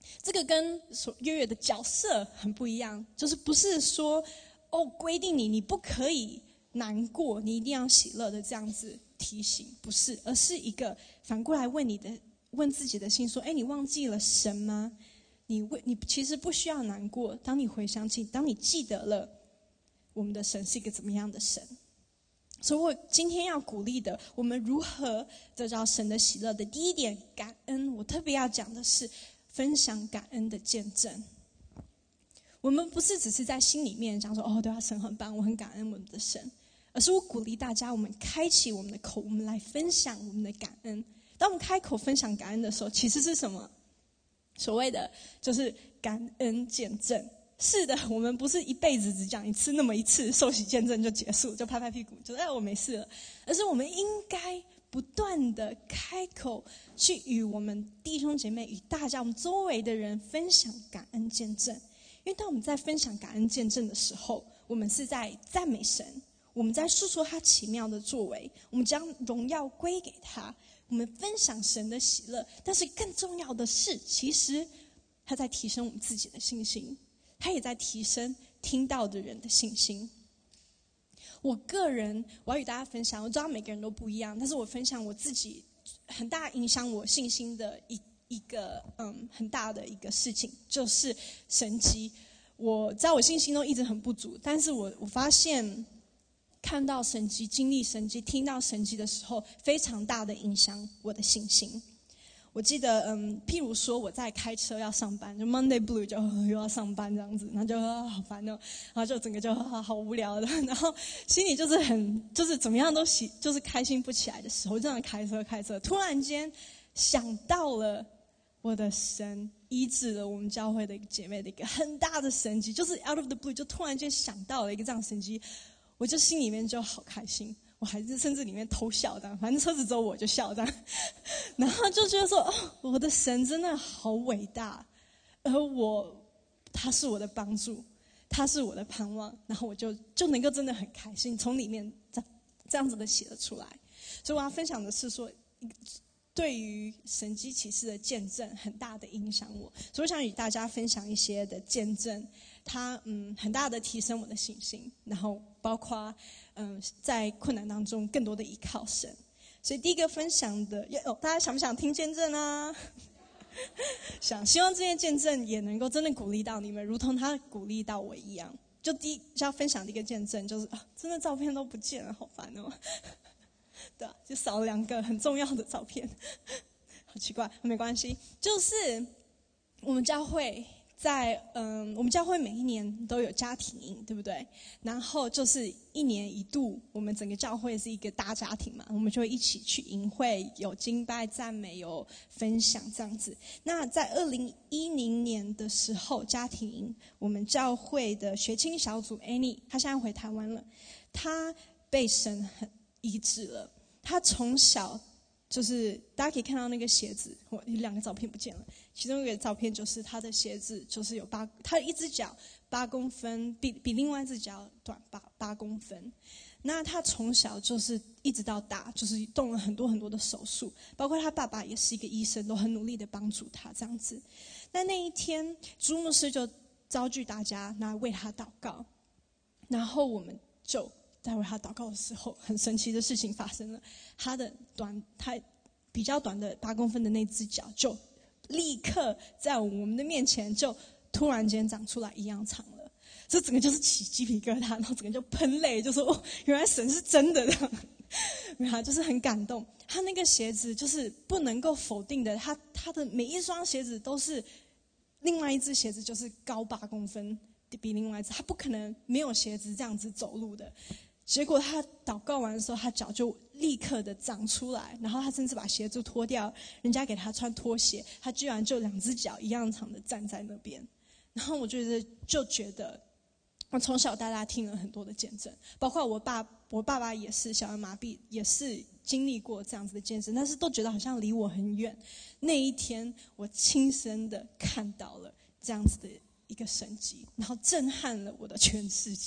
这个跟月月的角色很不一样，就是不是说规定你不可以难过，你一定要喜乐的这样子提醒，不是，而是一个反过来问自己的心说：你忘记了神吗？你其实不需要难过。当你回想起，当你记得了，我们的神是一个怎么样的神？所以我今天要鼓励的，我们如何得到神的喜乐的第一点，感恩。我特别要讲的是分享感恩的见证。我们不是只是在心里面讲说对啊，神很棒，我很感恩我们的神，而是我鼓励大家，我们开启我们的口，我们来分享我们的感恩。当我们开口分享感恩的时候，其实是什么？所谓的就是感恩见证。是的，我们不是一辈子只讲一次，那么一次受洗见证就结束，就拍拍屁股，就我没事了。而是我们应该不断的开口，去与我们弟兄姐妹、与大家、我们周围的人分享感恩见证。因为当我们在分享感恩见证的时候，我们是在赞美神，我们在述说他奇妙的作为，我们将荣耀归给他，我们分享神的喜乐。但是更重要的是，其实他在提升我们自己的信心，他也在提升听到的人的信心。我要与大家分享，我知道每个人都不一样，但是我分享我自己很大影响我信心的一个很大的一个事情，就是神迹。我知道我信心都一直很不足，但是我发现看到神迹、经历神迹、听到神迹的时候，非常大的影响我的信心。我记得譬如说我在开车要上班，就 Monday Blue 就又要上班这样子，然后就好烦哦，然后就整个就好无聊的，然后心里就是怎么样都就是开心不起来的时候，这样开车，突然间想到了我的神医治了我们教会的一个姐妹的一个很大的神迹，就是 out of the blue 就突然间想到了一个这样的神迹，我就心里面就好开心，我还是甚至里面偷笑这样，反正车子只有我就笑这样，然后就觉得说我的神真的好伟大，而他是我的帮助，他是我的盼望，然后我就能够真的很开心，从里面这样子的写了出来。所以我要分享的是说，对于神迹奇事的见证很大的影响我，所以我想与大家分享一些的见证，它很大的提升我的信心，然后包括在困难当中更多的依靠神。所以第一个分享的，大家想不想听见证啊？希望这些见证也能够真的鼓励到你们，如同他鼓励到我一样。就要分享的一个见证就是真的照片都不见了，好烦哦。对，就少了2个很重要的照片，好奇怪，没关系。就是我们教会我们教会每一年都有家庭营，对不对？然后就是1年1度，我们整个教会是一个大家庭嘛，我们就会一起去营会，有敬拜、赞美，有分享这样子。那在2010年的时候，家庭营，我们教会的学青小组 Annie， 她现在回台湾了，她被神很医治了。他从小就是大家可以看到那个鞋子，有2个照片不见了，其中一个照片就是他的鞋子就是有他一只脚8公分，比另外一只脚短8公分。那他从小就是一直到大，就是动了很多很多的手术，包括他爸爸也是一个医生，都很努力的帮助他这样子。那一天，朱牧师就召集大家来为他祷告，然后我们就在为他祷告的时候，很神奇的事情发生了。他比较短的8公分的那只脚，就立刻在我们的面前就突然间长出来一样长了。这整个就是起鸡皮疙瘩，然后整个就喷泪，就说原来神是真的的，然后就是很感动。他那个鞋子就是不能够否定的，他的每一双鞋子都是另外一只鞋子就是高8公分，比另外一只，他不可能没有鞋子这样子走路的。结果他祷告完的时候，他脚就立刻的长出来，然后他甚至把鞋子脱掉，人家给他穿拖鞋，他居然就2只脚一样长的站在那边。然后我觉得我从小到大听了很多的见证，包括我爸爸也是小儿麻痹，也是经历过这样子的见证，但是都觉得好像离我很远。那一天我亲身的看到了这样子的一个神迹，然后震撼了我的全世界。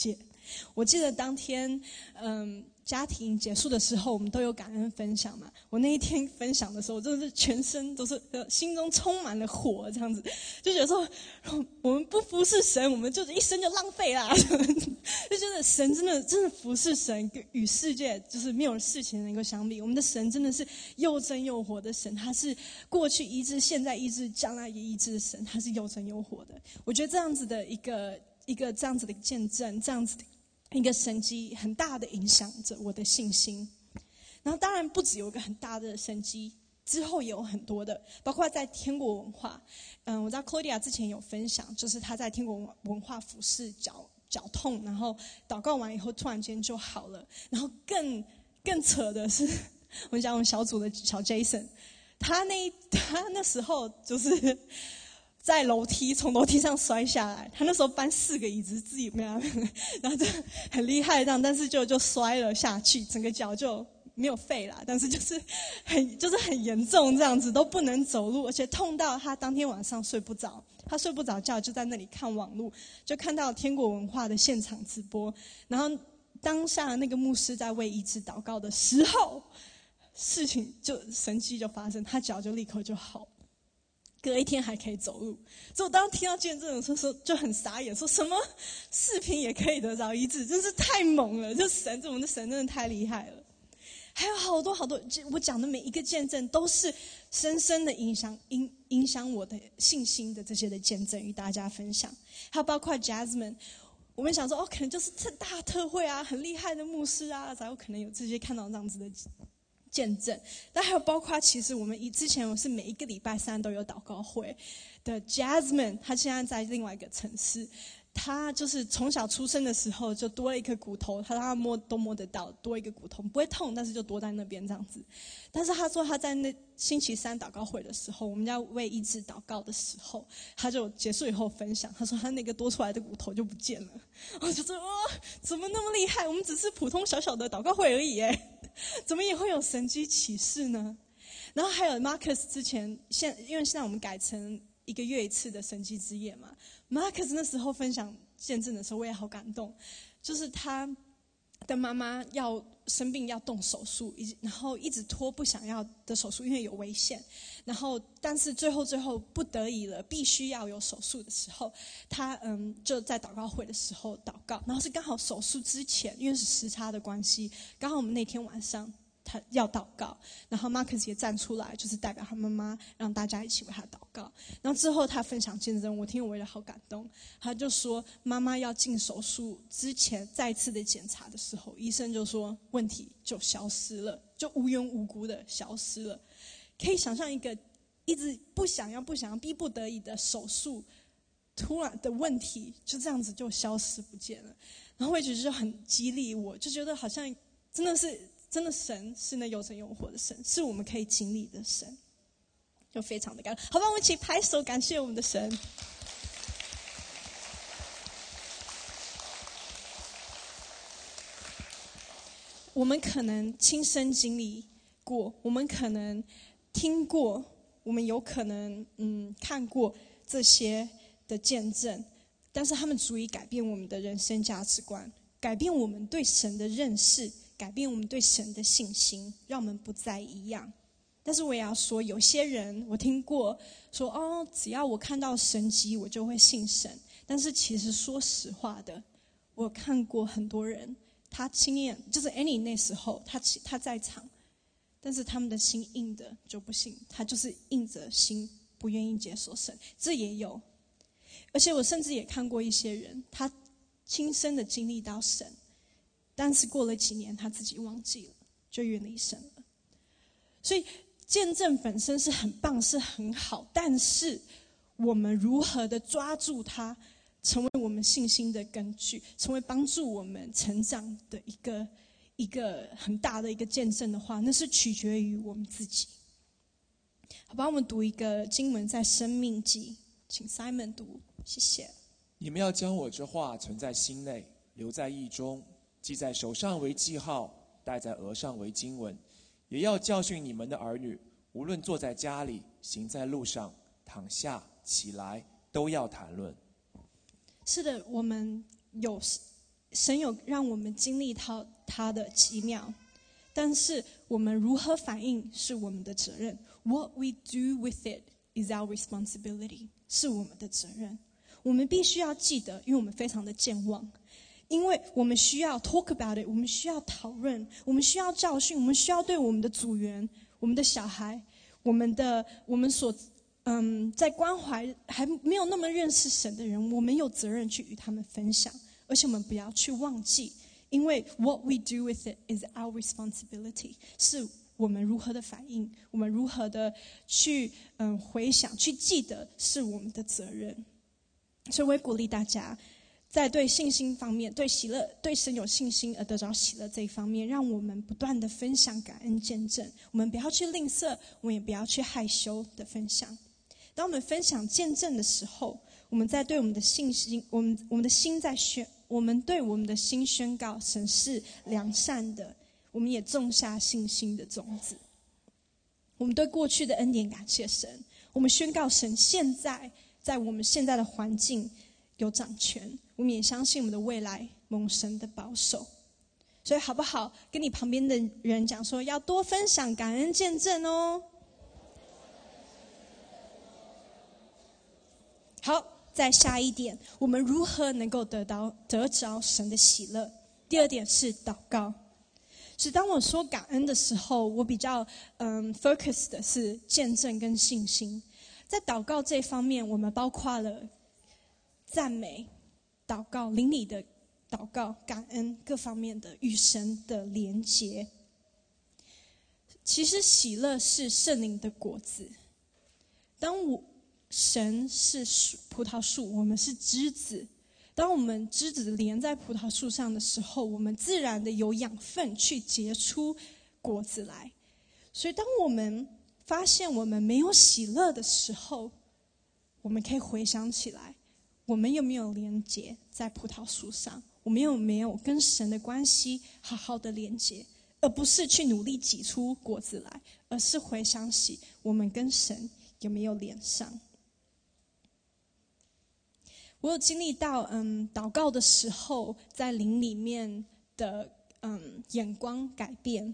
我记得当天，家庭结束的时候，我们都有感恩分享嘛。我那一天分享的时候，真的是全身都是，心中充满了火，这样子，就觉得说，我们不服侍神，我们就一生就浪费啦。就觉得神真的服侍神，与世界就是没有事情能够相比。我们的神真的是又真又活的神，他是过去医治、现在医治、将来也医治的神，他是又真又活的。我觉得这样子的一个这样子的见证，这样子的一个神迹，很大的影响着我的信心。然后当然不只有一个很大的神迹，之后也有很多的，包括在天国文化。我知道 Claudia 之前有分享，就是她在天国文化服侍脚痛，然后祷告完以后突然间就好了。然后更扯的是，我们小组的小 Jason， 他那时候就是在从楼梯上摔下来，他那时候搬4个椅子自己没有，然后就很厉害这样，但是就摔了下去，整个脚就没有废啦，但是就是很严重这样子，都不能走路，而且痛到他当天晚上睡不着，他睡不着觉，就在那里看网络，就看到天国文化的现场直播，然后当下那个牧师在为医治祷告的时候，神迹就发生，他脚就立刻就好。隔一天还可以走路，所以我当时听到见证的时候就很傻眼，说什么视频也可以得着医治，真是太猛了！就我们的神真的太厉害了。还有好多我讲的每一个见证都是深深的影响我的信心的这些的见证与大家分享。还有包括 Jasmine， 我们想说可能就是大特会啊，很厉害的牧师啊，才有可能有这些看到这样子的见证。但还有包括其实我们之前我是每一个礼拜3都有祷告会的 Jasmine， 她现在在另外一个城市，她就是从小出生的时候就多了一颗骨头，她让她都摸得到，多一个骨头不会痛，但是就多在那边这样子。但是她说她在那星期3祷告会的时候，我们要为医治祷告的时候，她就结束以后分享，她说她那个多出来的骨头就不见了。我就说怎么那么厉害？我们只是普通小小的祷告会而已耶，怎么也会有神迹启示呢？然后还有 Marcus 之前因为现在我们改成1个月1次的神迹之夜嘛， Marcus 那时候分享见证的时候我也好感动，就是他的妈妈要生病要动手术，然后一直拖不想要的手术，因为有危险，然后但是最后不得已了，必须要有手术的时候，他就在祷告会的时候祷告，然后是刚好手术之前，因为是时差的关系，刚好我们那天晚上他要祷告，然后 Marcus 也站出来，就是代表他妈妈，让大家一起为他祷告。然后之后他分享见证，我听我也好感动。他就说妈妈要进手术之前再次的检查的时候，医生就说问题就消失了，就无缘无故的消失了。可以想象一个一直不想要逼不得已的手术，突然的问题就这样子就消失不见了。然后我也觉得就很激励我，就觉得好像真的神是那又真又活的神，是我们可以经历的神，就非常的感动。好吧，我们一起拍手感谢我们的神。我们可能亲身经历过，我们可能听过，我们有可能看过这些的见证，但是他们足以改变我们的人生价值观，改变我们对神的认识，改变我们对神的信心，让我们不再一样。但是我也要说，有些人我听过说只要我看到神迹我就会信神，但是其实说实话的，我看过很多人，他亲眼就是 Annie 那时候他在场，但是他们的心硬的就不信，他就是硬着心不愿意接受神，这也有。而且我甚至也看过一些人，他亲身的经历到神，但是过了几年他自己忘记了，就远离神了。所以见证本身是很棒，是很好，但是我们如何的抓住它，成为我们信心的根据，成为帮助我们成长的一个很大的一个见证的话，那是取决于我们自己。好吧，我们读一个经文在申命记，请 Simon 读，谢谢。 你们要将我这话存在心内，留在意中，记在手上为记号，戴在额上为经文，也要教训你们的儿女，无论坐在家里，行在路上，躺下起来，都要谈论。 是的，我们神有让我们经历到他的奇妙，但是我们如何反应是我们的责任。What we do with it is our responsibility， 是我们的责任。我们必须要记得，因为我们非常的健忘，因为我们需要 talk about it， 我们需要讨论，我们需要教训，我们需要对我们的组员、我们的小孩、我们所在关怀还没有那么认识神的人，我们有责任去与他们分享，而且我们不要去忘记，因为 what we do with it is our responsibility， 是我们如何的反应，我们如何的去回想、去记得，是我们的责任。所以我也鼓励大家，在对信心方面、对喜乐、对神有信心而得着喜乐这一方面，让我们不断的分享感恩见证。我们不要去吝啬，我们也不要去害羞的分享。当我们分享见证的时候，我们在对我们的信心，我们的心在我们对我们的心宣告神是良善的，我们也种下信心的种子。我们对过去的恩典感谢神，我们宣告神现在在我们现在的环境有掌权，我们也相信我们的未来蒙神的保守。所以好不好跟你旁边的人讲说，要多分享感恩见证哦。好，再下一点，我们如何能够得着神的喜乐？第二点是祷告。是当我说感恩的时候，我比较focus 的是见证跟信心。在祷告这方面，我们包括了赞美、祷告、灵里的祷告、感恩各方面的与神的连结。其实喜乐是圣灵的果子。神是葡萄树，我们是枝子。当我们枝子连在葡萄树上的时候，我们自然的有养分去结出果子来。所以当我们发现我们没有喜乐的时候，我们可以回想起来，我们有没有连结在葡萄树上？我们有没有跟神的关系好好的连结，而不是去努力挤出果子来，而是回想起我们跟神有没有连上。我有经历到祷告的时候在灵里面的眼光改变，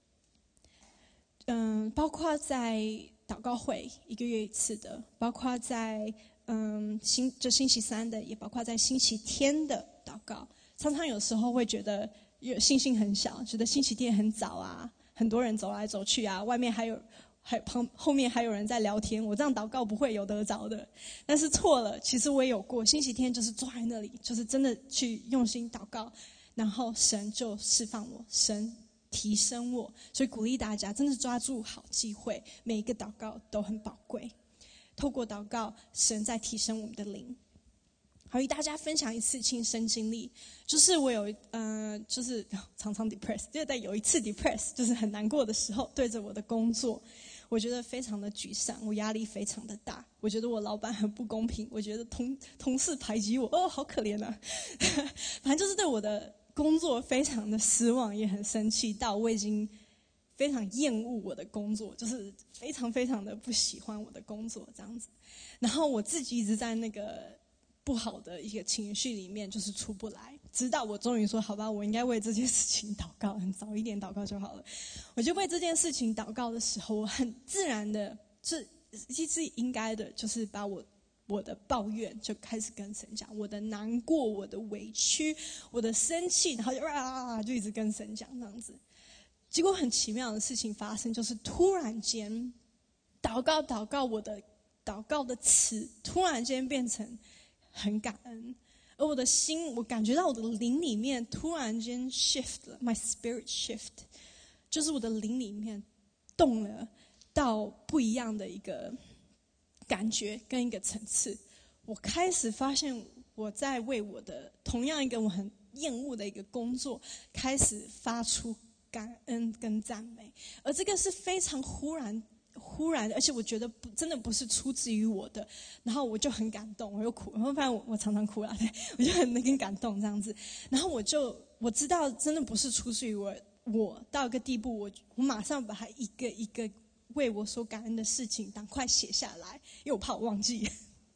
包括在祷告会1个月一次的，包括在星期三的，也包括在星期天的祷告。常常有时候会觉得信心很小，觉得星期天很早啊，很多人走来走去啊，外面后面还有人在聊天，我这样祷告不会有得着的。但是错了，其实我也有过，星期天就是坐在那里，就是真的去用心祷告，然后神就释放我，神提升我。所以鼓励大家真的抓住好机会，每一个祷告都很宝贵。透过祷告，神在提升我们的灵。好，与大家分享一次亲身经历，就是我有就是常常 depressed， 就在有一次 depressed， 就是很难过的时候，对着我的工作，我觉得非常的沮丧，我压力非常的大，我觉得我老板很不公平，我觉得同事排挤我，好可怜啊！反正就是对我的工作非常的失望，也很生气，到我已经非常厌恶我的工作，就是非常非常的不喜欢我的工作这样子。然后我自己一直在那个不好的一个情绪里面，就是出不来，直到我终于说好吧，我应该为这件事情祷告，很早一点祷告就好了。我就为这件事情祷告的时候，我很自然的，其实应该的，就是把我的抱怨就开始跟神讲，我的难过，我的委屈，我的生气，然后就一直跟神讲这样子。结果很奇妙的事情发生，就是突然间祷告，我的祷告的词突然间变成很感恩，而我的心，我感觉到我的灵里面突然间 shift 了 ，my spirit shift， 就是我的灵里面动了到不一样的一个感觉跟一个层次。我开始发现我在为我的同样一个我很厌恶的一个工作开始发出感恩跟赞美，而这个是非常忽然的，而且我觉得真的不是出自于我的，然后我就很感动，我又哭，然后发现我常常哭啦，对，我就很感动这样子，然后我知道真的不是出自于我到一个地步，我马上把它一个一个为我所感恩的事情赶快写下来，因为我怕我忘记。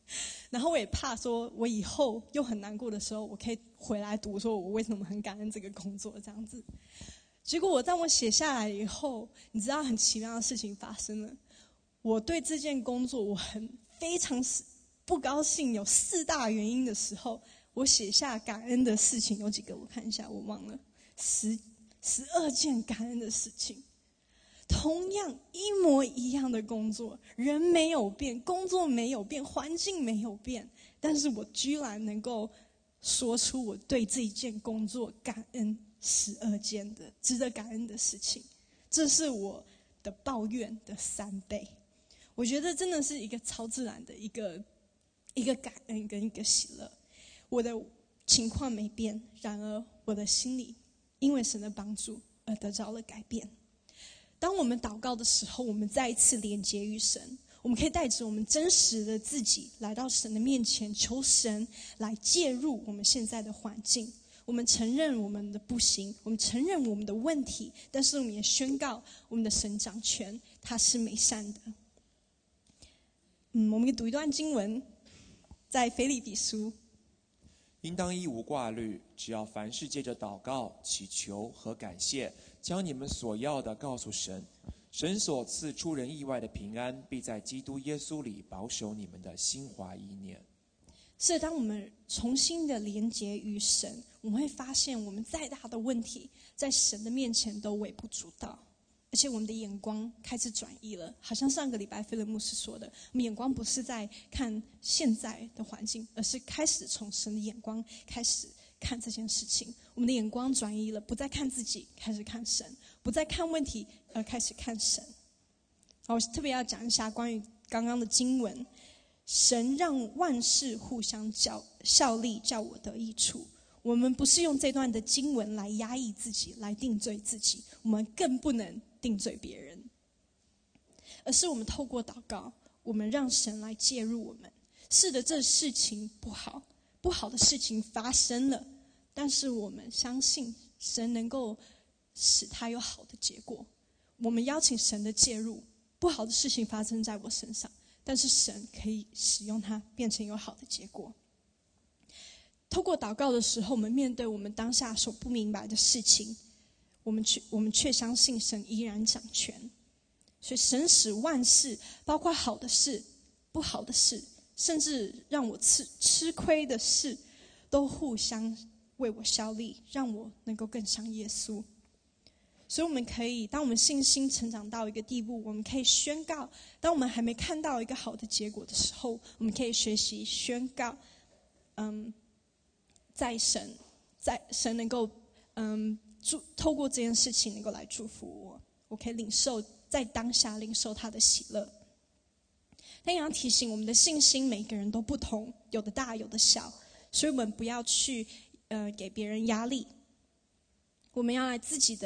然后我也怕说，我以后又很难过的时候，我可以回来读，说我为什么很感恩这个工作这样子。结果当我写下来以后，你知道很奇妙的事情发生了。我对这件工作我非常不高兴，有4大原因的时候，我写下感恩的事情有几个？我看一下，我忘了，12件感恩的事情。同样一模一样的工作，人没有变，工作没有变，环境没有变，但是我居然能够说出我对这一件工作感恩12件的值得感恩的事情，这是我的抱怨的3倍。我觉得真的是一个超自然的一个感恩跟一个喜乐。我的情况没变，然而我的心里因为神的帮助而得着了改变。当我们祷告的时候，我们再一次连接于神，我们可以带着我们真实的自己来到神的面前，求神来介入我们现在的环境。我们承认我们的不行，我们承认我们的问题，但是我们也宣告我们的神掌权，他是美善的。我们读一段经文，在腓立比书。 应当一无挂虑，只要凡事借着祷告、祈求和感谢，将你们所要的告诉神。神所赐出人意外的平安，必在基督耶稣里保守你们的心怀意念。 是当我们重新的连结于神，我们会发现我们再大的问题，在神的面前都微不足道。而且我们的眼光开始转移了，好像上个礼拜菲勒牧师说的，我们眼光不是在看现在的环境，而是开始从神的眼光开始看这件事情。我们的眼光转移了，不再看自己，开始看神；不再看问题，而开始看神。我特别要讲一下关于刚刚的经文，神让万事互相效力，叫我得益处。我们不是用这段的经文来压抑自己，来定罪自己，我们更不能定罪别人，而是我们透过祷告，我们让神来介入我们。是的，这事情不好的事情发生了，但是我们相信神能够使它有好的结果。我们邀请神的介入，不好的事情发生在我身上，但是神可以使用它变成有好的结果。透过祷告的时候，我们面对我们当下所不明白的事情，我们却相信神依然掌权。所以神使万事，包括好的事、不好的事，甚至让我吃亏的事，都互相为我效力，让我能够更像耶稣。所以我们可以，当我们信心成长到一个地步，我们可以宣告，当我们还没看到一个好的结果的时候，我们可以学习宣告，在神能够透过这件事情能够来祝福我，我可以领受在当下领受他的喜乐。但也要提醒我们的信心，每个人都不同，有的大有的小，所以我们不要去给别人压力。我们要来自己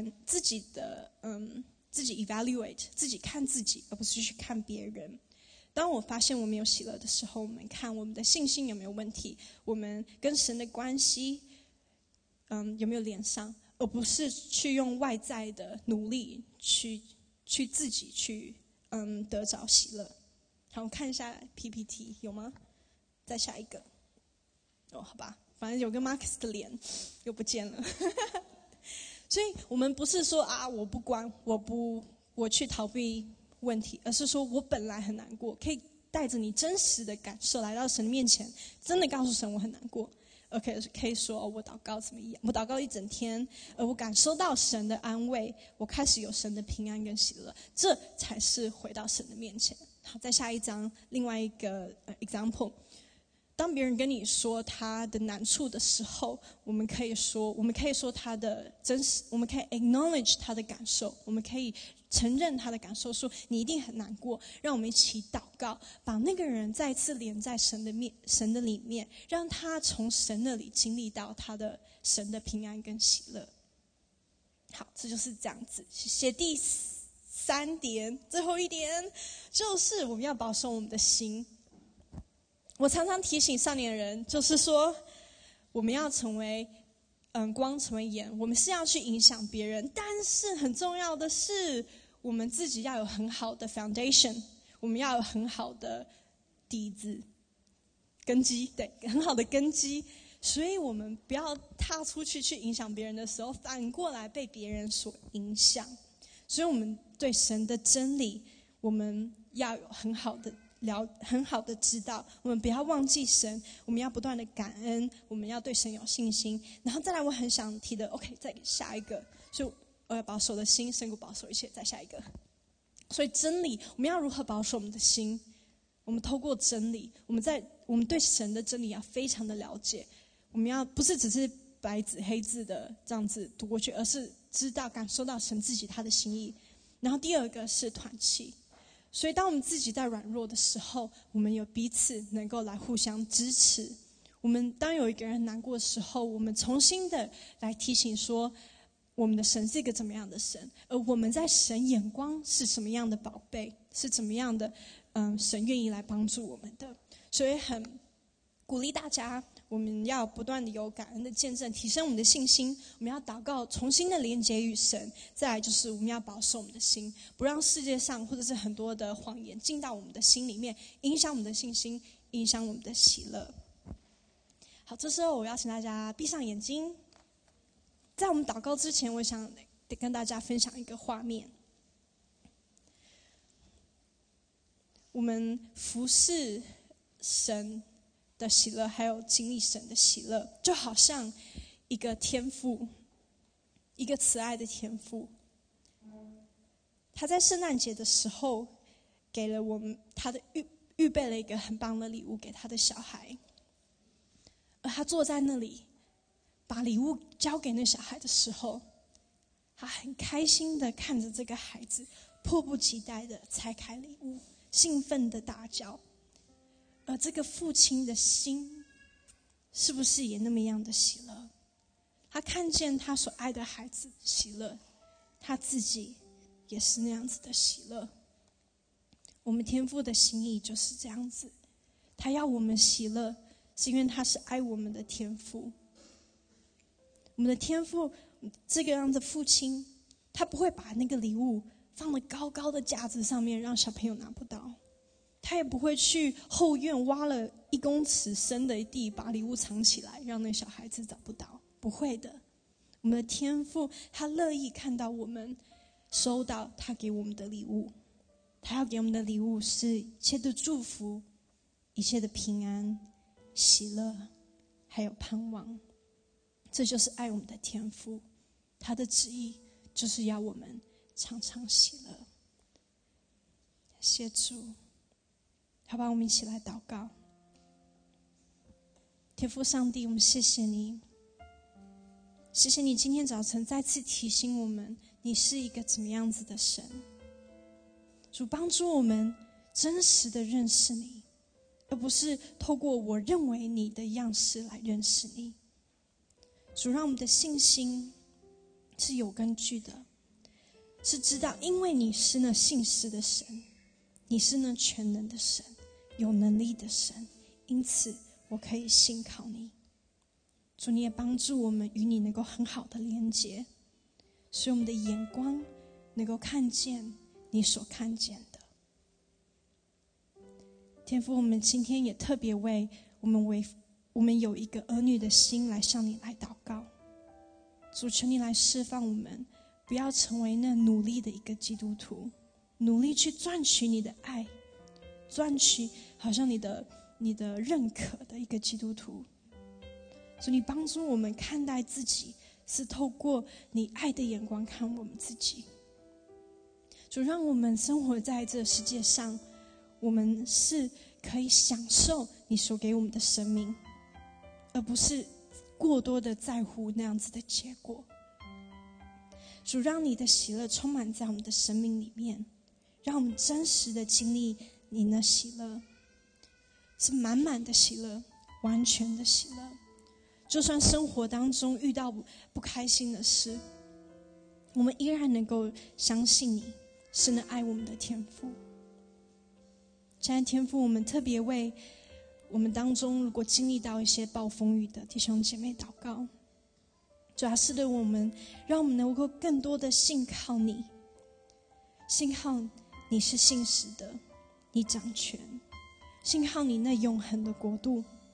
evaluate， 自己看自己，而不是去看别人。当我发现我没有喜乐的时候，我们看我们的信心有没有问题，我们跟神的关系有没有连上，而不是去用外在的努力去自己去得着喜乐。好，我看一下 PPT 有吗？再下一个。好吧，反正有个 Marcus 的脸又不见了。所以我们不是说我不管，我去逃避问题，而是说我本来很难过，可以带着你真实的感受来到神的面前，真的告诉神我很难过。可以说我祷告怎么样？我祷告一整天，我感受到神的安慰，我开始有神的平安跟喜乐，这才是回到神的面前。好，再下一章，另外一个example。当别人跟你说他的难处的时候，我们可以说他的真实，我们可以 acknowledge 他的感受，我们可以承认他的感受，说你一定很难过，让我们一起祷告，把那个人再次连在神的里面，让他从神那里经历到他的神的平安跟喜乐。好，这就是这样子。写第3点，最后一点就是我们要保守我们的心。我常常提醒少年人，就是说我们要成为光，成为盐，我们是要去影响别人，但是很重要的是我们自己要有很好的 foundation， 我们要有很好的底子， 根基，对，很好的根基。所以我们不要踏出去影响别人的时候，反过来被别人所影响。所以我们对神的真理，我们要有很好的知道，我们不要忘记神，我们要不断的感恩，我们要对神有信心。然后再来，我很想提的 ，OK， 再下一个，所以我要保守的心胜过保守一切。再下一个，所以真理，我们要如何保守我们的心？我们透过真理，我们对神的真理要非常的了解。我们要不是只是白纸黑字的这样子读过去，而是知道感受到神自己他的心意。然后第二个是团契，所以当我们自己在软弱的时候，我们有彼此能够来互相支持。我们当有一个人难过的时候，我们重新的来提醒说，我们的神是一个怎么样的神，而我们在神眼光是什么样的宝贝，是怎么样的神愿意来帮助我们的。所以很鼓励大家，我们要不断的有感恩的见证，提升我们的信心。我们要祷告，重新的连结与神。再来就是我们要保守我们的心，不让世界上或者是很多的谎言进到我们的心里面，影响我们的信心，影响我们的喜乐。好，这时候我要请大家闭上眼睛。在我们祷告之前，我想跟大家分享一个画面。我们服侍神的喜乐，还有经历神的喜乐，就好像一个天父，一个慈爱的天父。他在圣诞节的时候，给了我们他的预备了一个很棒的礼物给他的小孩，而他坐在那里，把礼物交给那小孩的时候，他很开心的看着这个孩子，迫不及待的拆开礼物，兴奋的大叫。而这个父亲的心，是不是也那么样的喜乐？他看见他所爱的孩子喜乐，他自己也是那样子的喜乐。我们天父的心意就是这样子，他要我们喜乐，是因为他是爱我们的天父。我们的天父这个样的父亲，他不会把那个礼物放在高高的架子上面，让小朋友拿不到。他也不会去后院挖了1公尺深的地，把礼物藏起来，让那小孩子找不到。不会的，我们的天父他乐意看到我们收到他给我们的礼物。他要给我们的礼物是一切的祝福，一切的平安、喜乐，还有盼望。这就是爱我们的天父，他的旨意就是要我们常常喜乐。谢主。好吧，我们一起来祷告。天父上帝，我们谢谢你，谢谢你今天早晨再次提醒我们，你是一个怎么样子的神。主帮助我们真实的认识你，而不是透过我认为你的样式来认识你。主让我们的信心是有根据的，是知道因为你是那信实的神，你是那全能的神，有能力的神，因此我可以信靠你。主，你也帮助我们与你能够很好的连结，使我们的眼光能够看见你所看见的。天父，我们今天也特别为我们有一个儿女的心来向你来祷告。主，求你来释放我们，不要成为那努力的一个基督徒，努力去赚取你的爱，赚取好像你的认可的一个基督徒。主，你帮助我们看待自己，是透过你爱的眼光看我们自己。主，让我们生活在这世界上，我们是可以享受你所给我们的生命，而不是过多的在乎那样子的结果。主，让你的喜乐充满在我们的生命里面，让我们真实的经历你的喜乐，是满满的喜乐，完全的喜乐。就算生活当中遇到不开心的事，我们依然能够相信你是那爱我们的天父。亲爱的天父，我们特别为我们当中如果经历到一些暴风雨的弟兄姐妹祷告。主啊，是的，我们让我们能够更多的信靠你，信靠你是信实的，你掌权，信靠你那永恒的国度，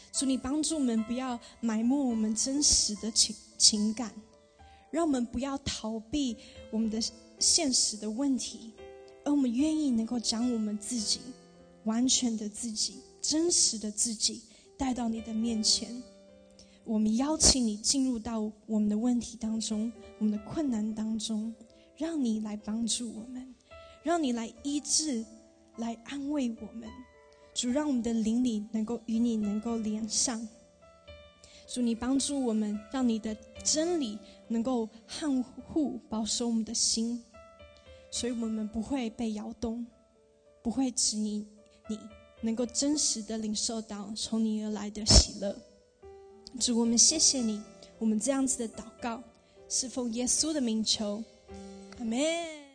主，你帮助我们不要埋没我们真实的情感，让我们不要逃避我们的现实的问题，而我们愿意能够将我们自己完全的自己真实的自己带到你的面前。我们邀请你进入到我们的问题当中，我们的困难当中，让你来帮助我们，让你来医治，来安慰我们。主，让我们的灵里能够与你能够连上。主，你帮助我们，让你的真理能够捍护保守我们的心，所以我们不会被摇动，不会指引你，能够真实的领受到从你而来的喜乐。主，我们谢谢你，我们这样子的祷告是奉耶稣的名求，阿们。